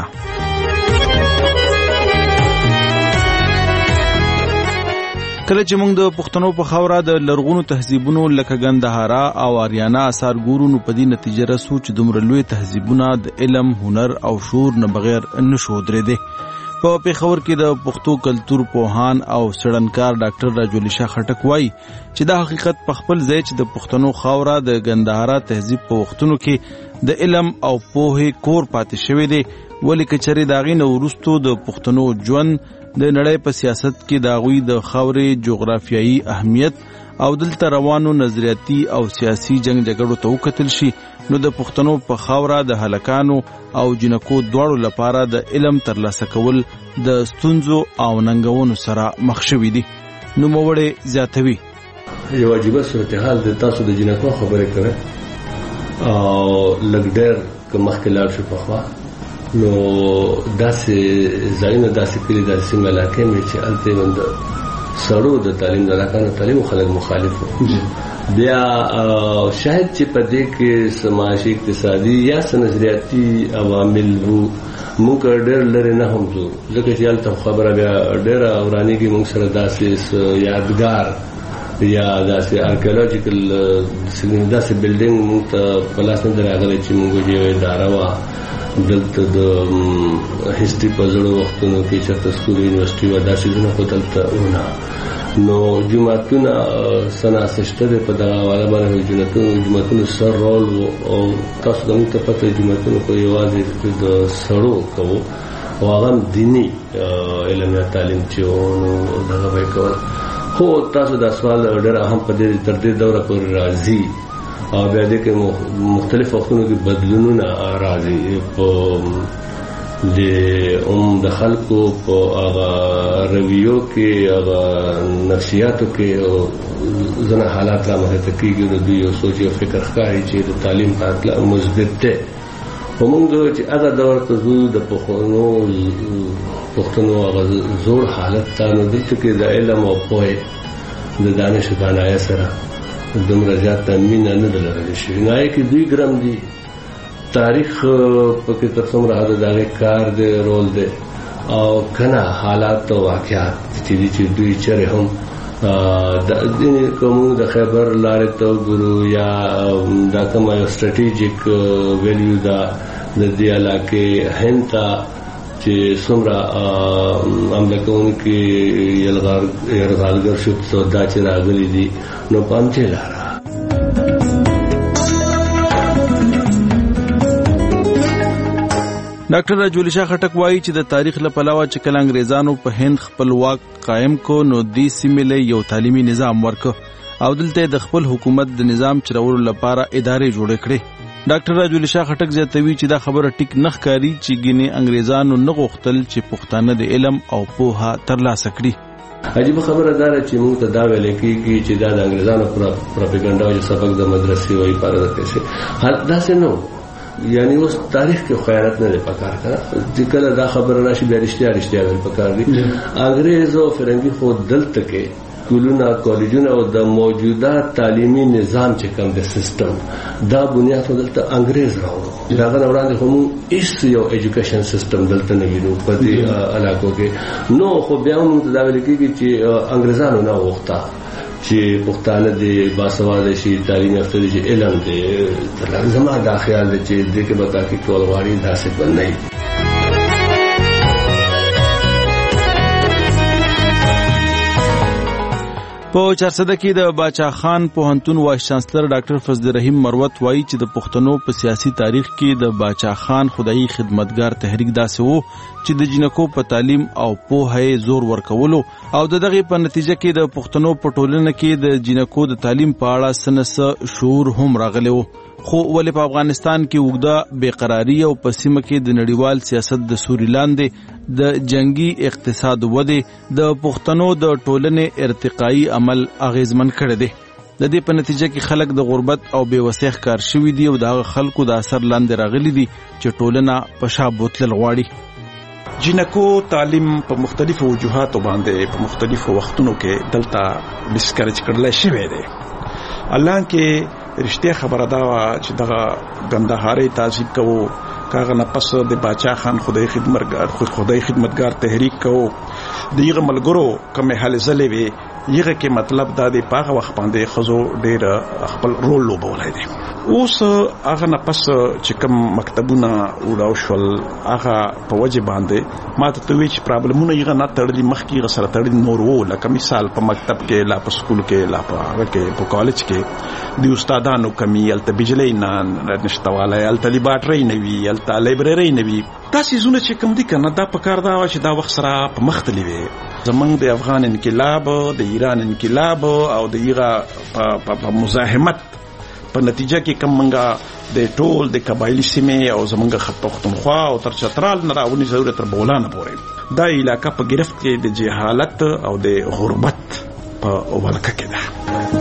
کله چې موږ د پښتنو په خاوره د لرغونو تهذیبونو لکه ګندهارا او آریانا آثار ګورو نو په دې نتیجه رسو چې دومره لوی تهذیبونه د علم، هنر او شعور نه بغیر نشو درېدي. په پیښور کې د پښتو کلتور پوهان او څېړنکار ډاکټر راجولی شاه خټک وایي چې دا حقیقت په خپل ځای چې د پښتنو خاوره د ګندهارا تهذیب په وختونو کې د علم او پوهې کور پاتې شوی دی، ولې که چېرې د هغې نه وروستو د پښتنو ژوند د نړۍ په سیاست کې د هغوی د خاورې جغرافیایي اهمیت او دلته روانو نظریاتي او سیاسي جنگ جګړو ته وکتل شي نو د پښتنو په خاوره د هلکانو او جنکو دواړو لپاره د علم ترلاسه کول د ستونزو او ننګونو سره مخ شوي دي. نوموړی زیاتوي یو عجیبه صورتحال د تاسو د جنکو خبرې کوي او لږ ډېر که مخکې لاړ شو پخوا نو داسې ځایونه داسې کلي داسې سیمه علاقې مې چې هلته د سړو د تعلیم د هلکانو تعلیم خلک مخالف وو. بیا شاید چې په دې کې سماجي اقتصادي یا نظریاتي عوامل وو موږ ډېر لرې نه هم ځو ځکه چې هلته خبره بیا ډېره ورانېږي موږ سره داسې یادګار یا داسې ارکیولوژیکل داسې بلډینګ موږ ته په لاس نه راغلی چې موږ یو اداره وه دلته د هیستري په زړو وختونو کې چېرته سکول یونیورسټي وه دا څیزونه خو دلته ونه نو جوماتونه څه شته دی په دغه حواله باندې جوماتونو سر رول او تاسو د موږ ته پته جوماتونو خو یوازې د سړو کوو او هغه هم دیني علم یا تعلیم چې نو دغه به یې کول خو تاسو دا سوال ډېر اهم په دې تر دې دوره پورې راځي او بیا دې کې مختلف وختونو کې بدلونونه راځي په د خلکو په هغه رویو کې هغه نفسیاتو کې ځنه حالات رامنځته کیږي نو دوی یو سوچ او فکر ښکاري چې د تعلیم په اړه مثبت ده. ومونږ چې هغه دور ته زو د پښتنو هغه زور حالت ته نو دلته کې د علم او پوهه د دانش دانای سره دومره زیات تامین نه لرل شي. نه کې دوی ګرام دي تاریخ پکې تر څومره هغه کار دی رول دی او کنه حالات او واقعات چې دوی چره هم د کوم د خیبر لارې ته ګورو یا دا کوم یو سټریټیجیک ویلیو دا د دې علاقې هنتا چې څومره املکون کې یلغارګر شو سودا چې راغلي دي نو پامچې لاره. ډاکټر راجولی شاه خټک وایي چې د تاریخ له پلوه چې کله انګریزانو په هند خپل واک قائم کو نو دې سیمې له یو تعلیمي نظام ورکو او دلته د خپل حکومت د نظام چلولو لپاره ادارې جوړې کړې. ډاکټر راجولی شاه خټک زیاتوي چې دا خبره ټیک نه ښکاري چې ګینه انګریزانو نه غوښتل چې پښتانه د علم او پوهه ترلاسه کړي. عجیب خبره ده چې موږ ته دا ویل کېږي چې دا د انګریزانو پروپاګاندا او سبق د مدرسې وایي پاره ده حال دا څه نو یعنی اوس تاریخ کې خیانت نه پکار کړه چې کله دا خبره راشي بیا رښتیا ویل پکار دي. انګریزو فرنګي خو دلته کې کولونه کالجونه او د موجوده تعلیمي نظام چې کوم د سیستم دا بنیاد دلته انګریز راوړو. دا غن وړاندې هم هیڅ یو ایجوکیشن سیستم دلته نه وینو په دې علاقو کې نو خو بیا موږ دا ویل کېږي چې انګریزانو نه وخته چې پښتانه د باسواده شي تعلیم یافته شي علم دې زما دا خیال دی چې دې کې به تحقیق کول غواړي داسې بنئ. په چارسده کې د باچا خان پوهنتون وایس چانسلر ډاکټر فضل رحیم مروت وایي چې د پښتنو په سیاسي تاریخ کې د باچا خان خدایي خدمتګار تحریک داسې وو چې د جنکو په تعلیم او پوهه زور ورکولو او دغه په نتیجه کې د پښتنو په ټولنه کې د جنکو د تعلیم په اړه سنس شعور هم راغلی وو. خو ولې په افغانستان کې وګړه بیقراری او په سیمه کې د نړیوال سیاست د سوري لاندې د جنگي اقتصاد وده د پښتنو د ټولنې ارتقائي عمل اغیزمن کړی دی. د دې په نتیجه کې خلک د غربت او بیوسۍ ښکار شوي دي او د خلکو د اثر لاندې راغلي دي چې ټولنه په شا بوتلل غواړي. جنکو تعلیم په مختلفو وجوهاتو باندې په مختلفو وختونو کې دلته ډیسکریج کړل شوی دی. الله کې رښتیا خبره دا چې دغه ګندهاري تعذيب کوو کاغه نه پس د باچا خان خدای خدمتګار تحریک کوو دغه ملګرو کومه حل زلې وي یغه کې مطلب دا دی پاغه وخت باندې خزو ډېر خپل رول لوبولای دي. اوس هغه نه پس چې کوم مکتبونه وراو شول هغه په وجه باندې ماته ته وی چې پرابلمونه یغه نه تړلي مخکې غسر تړلي نور وو لکه مثال په مکتب کې لا په سکول کې لا په کالج کې د استادانو کمی الته بجلی نه نشټواله الته لیبارټری نه وی الته لایبرری نه وی تاسو زونه چې کوم دي کنه دا په کار دا چې دا وخت سره په مختلفي وي زمنګ د افغان انقلاب د ایران انقلاب او د ایرا په مزاحمت په نتیجه کې کوم منګه د ټول د قبایلی سیمه او زمنګ خط پختونخوا او تر چترال نه راونی ضرورت تر بولانه پورې دا علاقہ په گرفت کې د جهالت او د غربت په ولکه کې ده.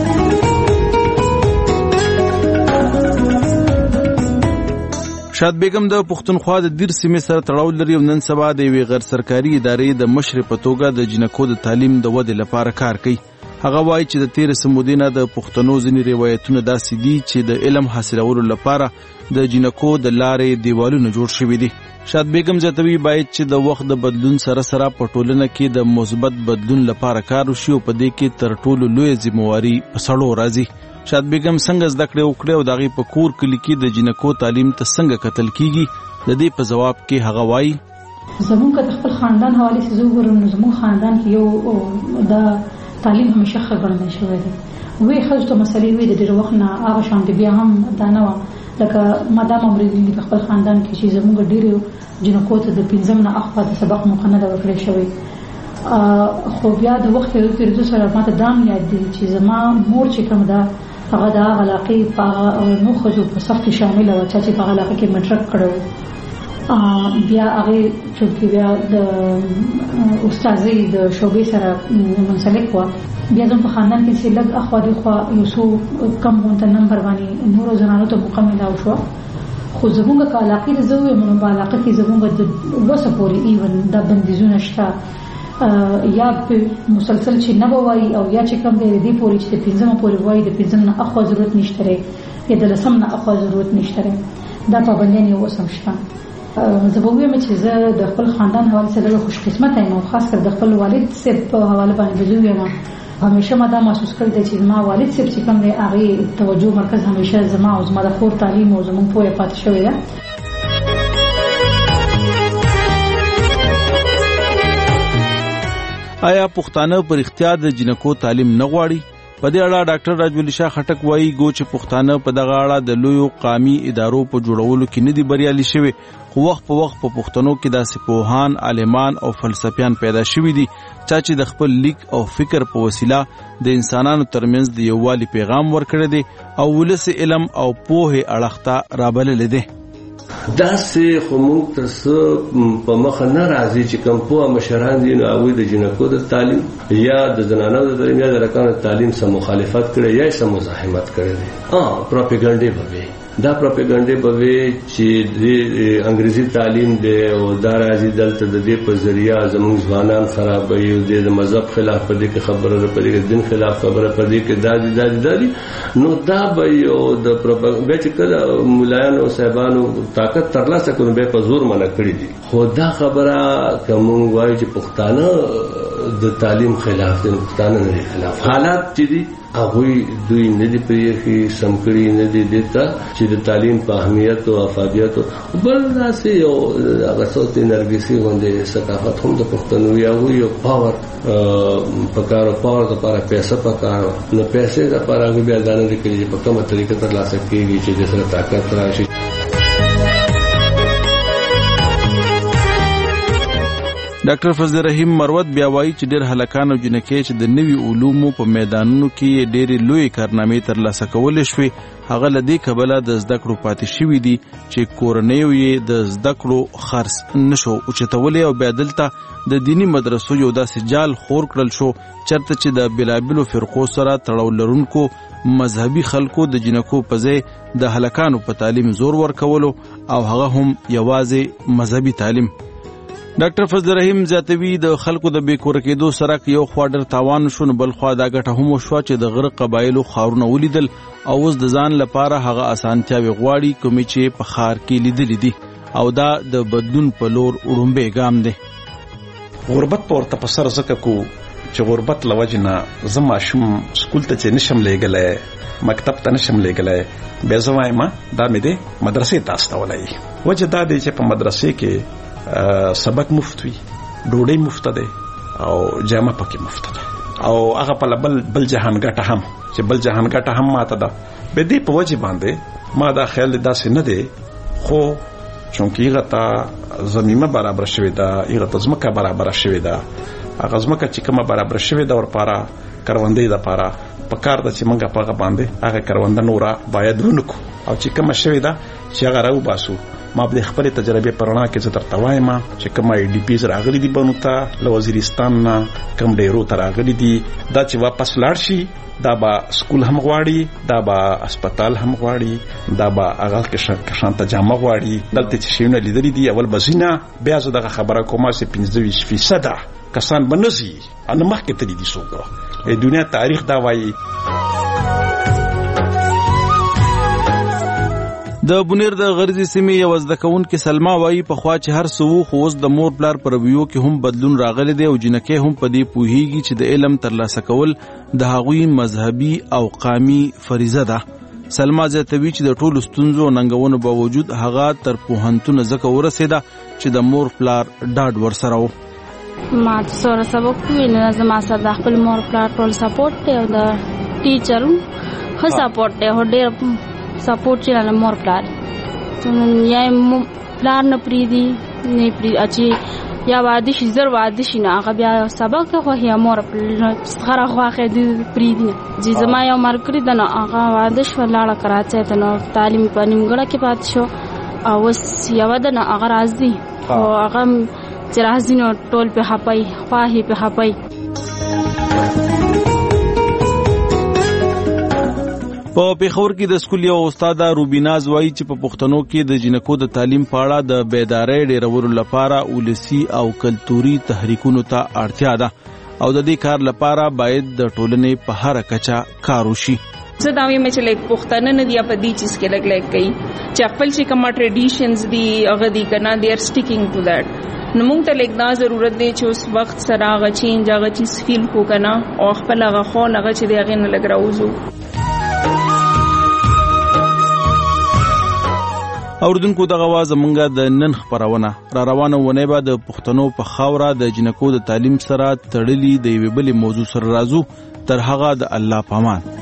شاد بیگم د پښتونخوا د دیر سیمې سره تړاو لري او نن سبا د وی غیر سرکاري ادارې د مشر په توګه د جنکو د تعلیم د ودې لپاره کار کوي. هغه وایي چې د تیر سمودینه د پښتنو ځینې روایتونه داسې دي چې د علم حاصلولو لپاره د جنکو د لارې دیوالونه جوړ شوي دي. شاد بیگم زیاتوي باید چې د وخت د بدلون سره سره په ټولنه کې د مثبت بدلون لپاره کار وشي او په دې کې تر ټولو لوی ذمہواری په سړو راځي. شاد بیگم څنګه زده کړې وکړې او دغه په کور کلی کې د جنکو تعلیم ته څنګه قتل کیږي د دې په جواب کې هغه وایي زموږ د خپل خاندان حواله سيزو ورونو زموږ خاندان کې یو د تعلیم همیشه خبرنه شوې ده وی خلک ته مسلې وی د ډېر وخت نه هغه شان دي بیا هم دا نه لکه مدام امرېدي په خپل خاندان کې چې زموږ ډېر جنکو ته د پنځم نه اخوا د سبق مقننه ورکړې شوې خو بیا د وخت تیر سره ماته دام یاد دي چې زما مور چې کوم دا هغه د علاقې په نو خو په صف کې شامل او چې په علاقې کې مټرک کړو بیا هغه چې بیا د استادي د شوبې سره منسلک و بیا زموږ په خاندان کې چې لږ اخوا دی خو یو څو کم غونډه نمبر باندې نورو زنانو ته مکمل او شو خو زموږ کا علاقې د زوی مونږ په علاقې کې زموږ د وسه پورې ایون د بندیزونه شته یا په مسلسل چې نه وایي او یا چې کوم دی د پورې چې پنځمه پورې وایي د پنځم نه اخوا ضرورت نشته یا د لسم نه اخوا ضرورت نشته دا پابندیان یو وسم شته زه به وایم چې زه د خپل خاندان حواله سره خوش قسمت یم او خاص کر د خپل والد صاحب په حواله باندې زه وایم همیشه ما دا محسوس کړی چې ما والد صاحب چې کوم دی هغه توجه مرکز همیشه زما او زما د خور تعلیم او زموږ په پاتې شوی دی. آیا پښتانه پر اختیار د جنکو تعلیم نه غواړي؟ په دې اړه ډاکټر راجولی شاه خټک وایي چې پښتانه په دغه اړه د لویو قامي ادارو په جوړولو کې نه دي بریالي شوي خو وخت په وخت په پښتنو کې داسې پوهان عالمان او فلسفیان پیدا شوي دي چې د خپل لیک او فکر په وسیله د انسانانو ترمنځ د یووالي پیغام ورکړی دی او ولس علم او پوهې اړخ ته رابللی دی. دا سه خو موږ تاسو په مخ نه راځي چې کوم په مشران دي نو هغه د جنکو د تعلیم یا د زنانو د تعلیم یا د رکانو تعلیم سره مخالفت کړي یا سره مزاحمت کړي پروپاګاندا به دا پروپاګاندا به چې د انګریزي تعلیم دی او دا راځي دلته د دې په ذریعہ زموږ ځوانان خرابوي او د مذهب خلاف په دې کې خبره ده په دې کې دین خلاف خبره په دې کې دادي نو دا به یو د پروپاګاندا چې کله مولایانو او صاحبانو طاقت ترلاسه کړي به په زور منع کړی دي خو دا خبره کوم وایي چې پښتانه د تعلیم خلاف دي پښتانه نه خلاف حالات چې دي هغه دوی نه دي پریخي سمکړي نه دي دتا چې د تعلیم په اهمیت او افادیت بل راسي او هغه صوت انرګسي غونډه ثقافت هم د پښتنو یو پاور پکاره پاور د لپاره پیسې پکاره نو پیسې د لپاره بیا ځان لري چې په کومه طریقه تر لاسه کیږي چې د سره طاقت راشي. ډاکټر فضل رحیم مروت بیا وایي چې ډېر هلکان او جنکې چې د نوي علومو په میدانونو کې ډېرې لوی کارنامې ترلاسه کولې شوې هغه له دې کبله د زده کړو پاتې شوي دي چې کورنیو یې د زده کړو خرڅ نشو اوچتولی او بیا دلته د دینی مدرسو یو داسې جال خور کړل شو چرته چې د بېلابېلو فرقو سره تړاو لرونکو مذهبي خلکو د جنکو په ځای د هلکانو په تعلیم زور ورکولو او هغه هم یوازې مذهبي تعلیم. ډاکټر فضل رحیم زیاتوي د خلکو د بیکور کېدو سره یو خوا ډېر تاوان شو نو بل خوا دا ګټه هم وشوه چې د غره قبایلو ښارونه ولیدل او اوس د ځان لپاره هغه اسانتیاوې غواړي کومې چې په ښار کې لیدلې دي او دا د بدلون په لور وړومبی ګام دی. غربت په ورته په سر ځکه کو چې غربت له وجې نه زه ماشوم سکول ته چې نشم لیږلی مکتب ته نشم لیږلی بیا زه وایم دا مې دی مدرسې ته استولی وجه دا دی چې په مدرسې کې سبق مفت وي ډوډۍ مفت ده او جامه پکې مفت ده او هغه په بل جهان ګټه هم چې بل جهان ګټه هم ماته ده به دې په وجه باندې ما دا خیال داسې نه دی خو چونکې هغه ته زمینه برابر شوې ده هغه ته ځمکه برابر شوې ده هغه ځمکه چې کومه برابر شوې ده ورپاره کروندې دپاره په کار ده چې موږ په هغه باندې هغه کرونده نوره باید ونکو او چې کومه شوې ده چې هغه راوباسو ما په خپل تجربه پرانا کې زه درته وایم چې کومه ډي پی ز راغلي دي بنو ته له وزیرستان نه کوم ډیرو ته راغلي دي دا چې واپس لاړ شي دا به سکول هم غواړي دا به هسپتال هم غواړي دا به هغه کې شانته جامه غواړي دلته چې شیونه لیدلې دي اول بزینه بیا زه دغه خبره کومه چې 25% کسان بنزي ان مخکې ته دي څوک دنیا تاریخ دا وایي. د بونیر د غرضی سیمې یو زده کوونکې سلما وایي پخوا چې هر څه خو اوس د مور پلار په رویو کې هم بدلون راغلی دی او جنکې هم په دې پوهیږي چې د علم ترلاسه کول د هغوی مذهبي او قامي فریضه ده. سلما زیاتوي چې د ټولو ستونزو او ننګونو باوجود هغه تر پوهنتون زکه ورسېده چې د مور پلار ډاډ ورسره و. ما سره سبق ویل زما سره د خپل مور پلار ټول سپورټ دی او د ټیچر خو سپورټ دی هو ډېر سپورټ چې نه مور پلار یا پلار نه پریدي نه پری اچي یا واده شي زر واده شي نه هغه بیا سبق خو هي مور سره خواخه دي پریدي چې زما یو مرګري د نه هغه واده شو لاړه کراچۍ ته نو تعلیم په نیمګړه کې پات شو او یو د نه هغه راځي او هغه چې راځي نو ټول په خپای خواهی په خپای. په پیښور کې د سکول یو استاد روبیناز وایي چې په پښتنو کې د جنکو د تعلیم په اړه د بیدارۍ ډیرولو لپاره ولسی او کلتوري تحریکونو ته اړتیا ده او د دې کار لپاره باید د ټولنې په هر کچه کار وشي. زه دا وایم چې لیک پښتانه نه دی په دې چیز کې لګ کوي چې خپل چې کومه ټریډیشنز دی هغه دی کنه دے ار سټیکینګ ټو دیٹ. نو موږ ته لیک دا ضرورت دی چې اوس وخت سره هغه چینج هغه چیز فیل کو کنه او خپل هغه خو هغه چې دی هغه نه لګ راوځو. اوردونکو دغه واز مونږه د نن خبرونه را روانه ونه به د پښتنو په خاوره د جنکو د تعلیم سره تړلې د یوې بلې موضوع سره راځو. تر هغه د الله پامان.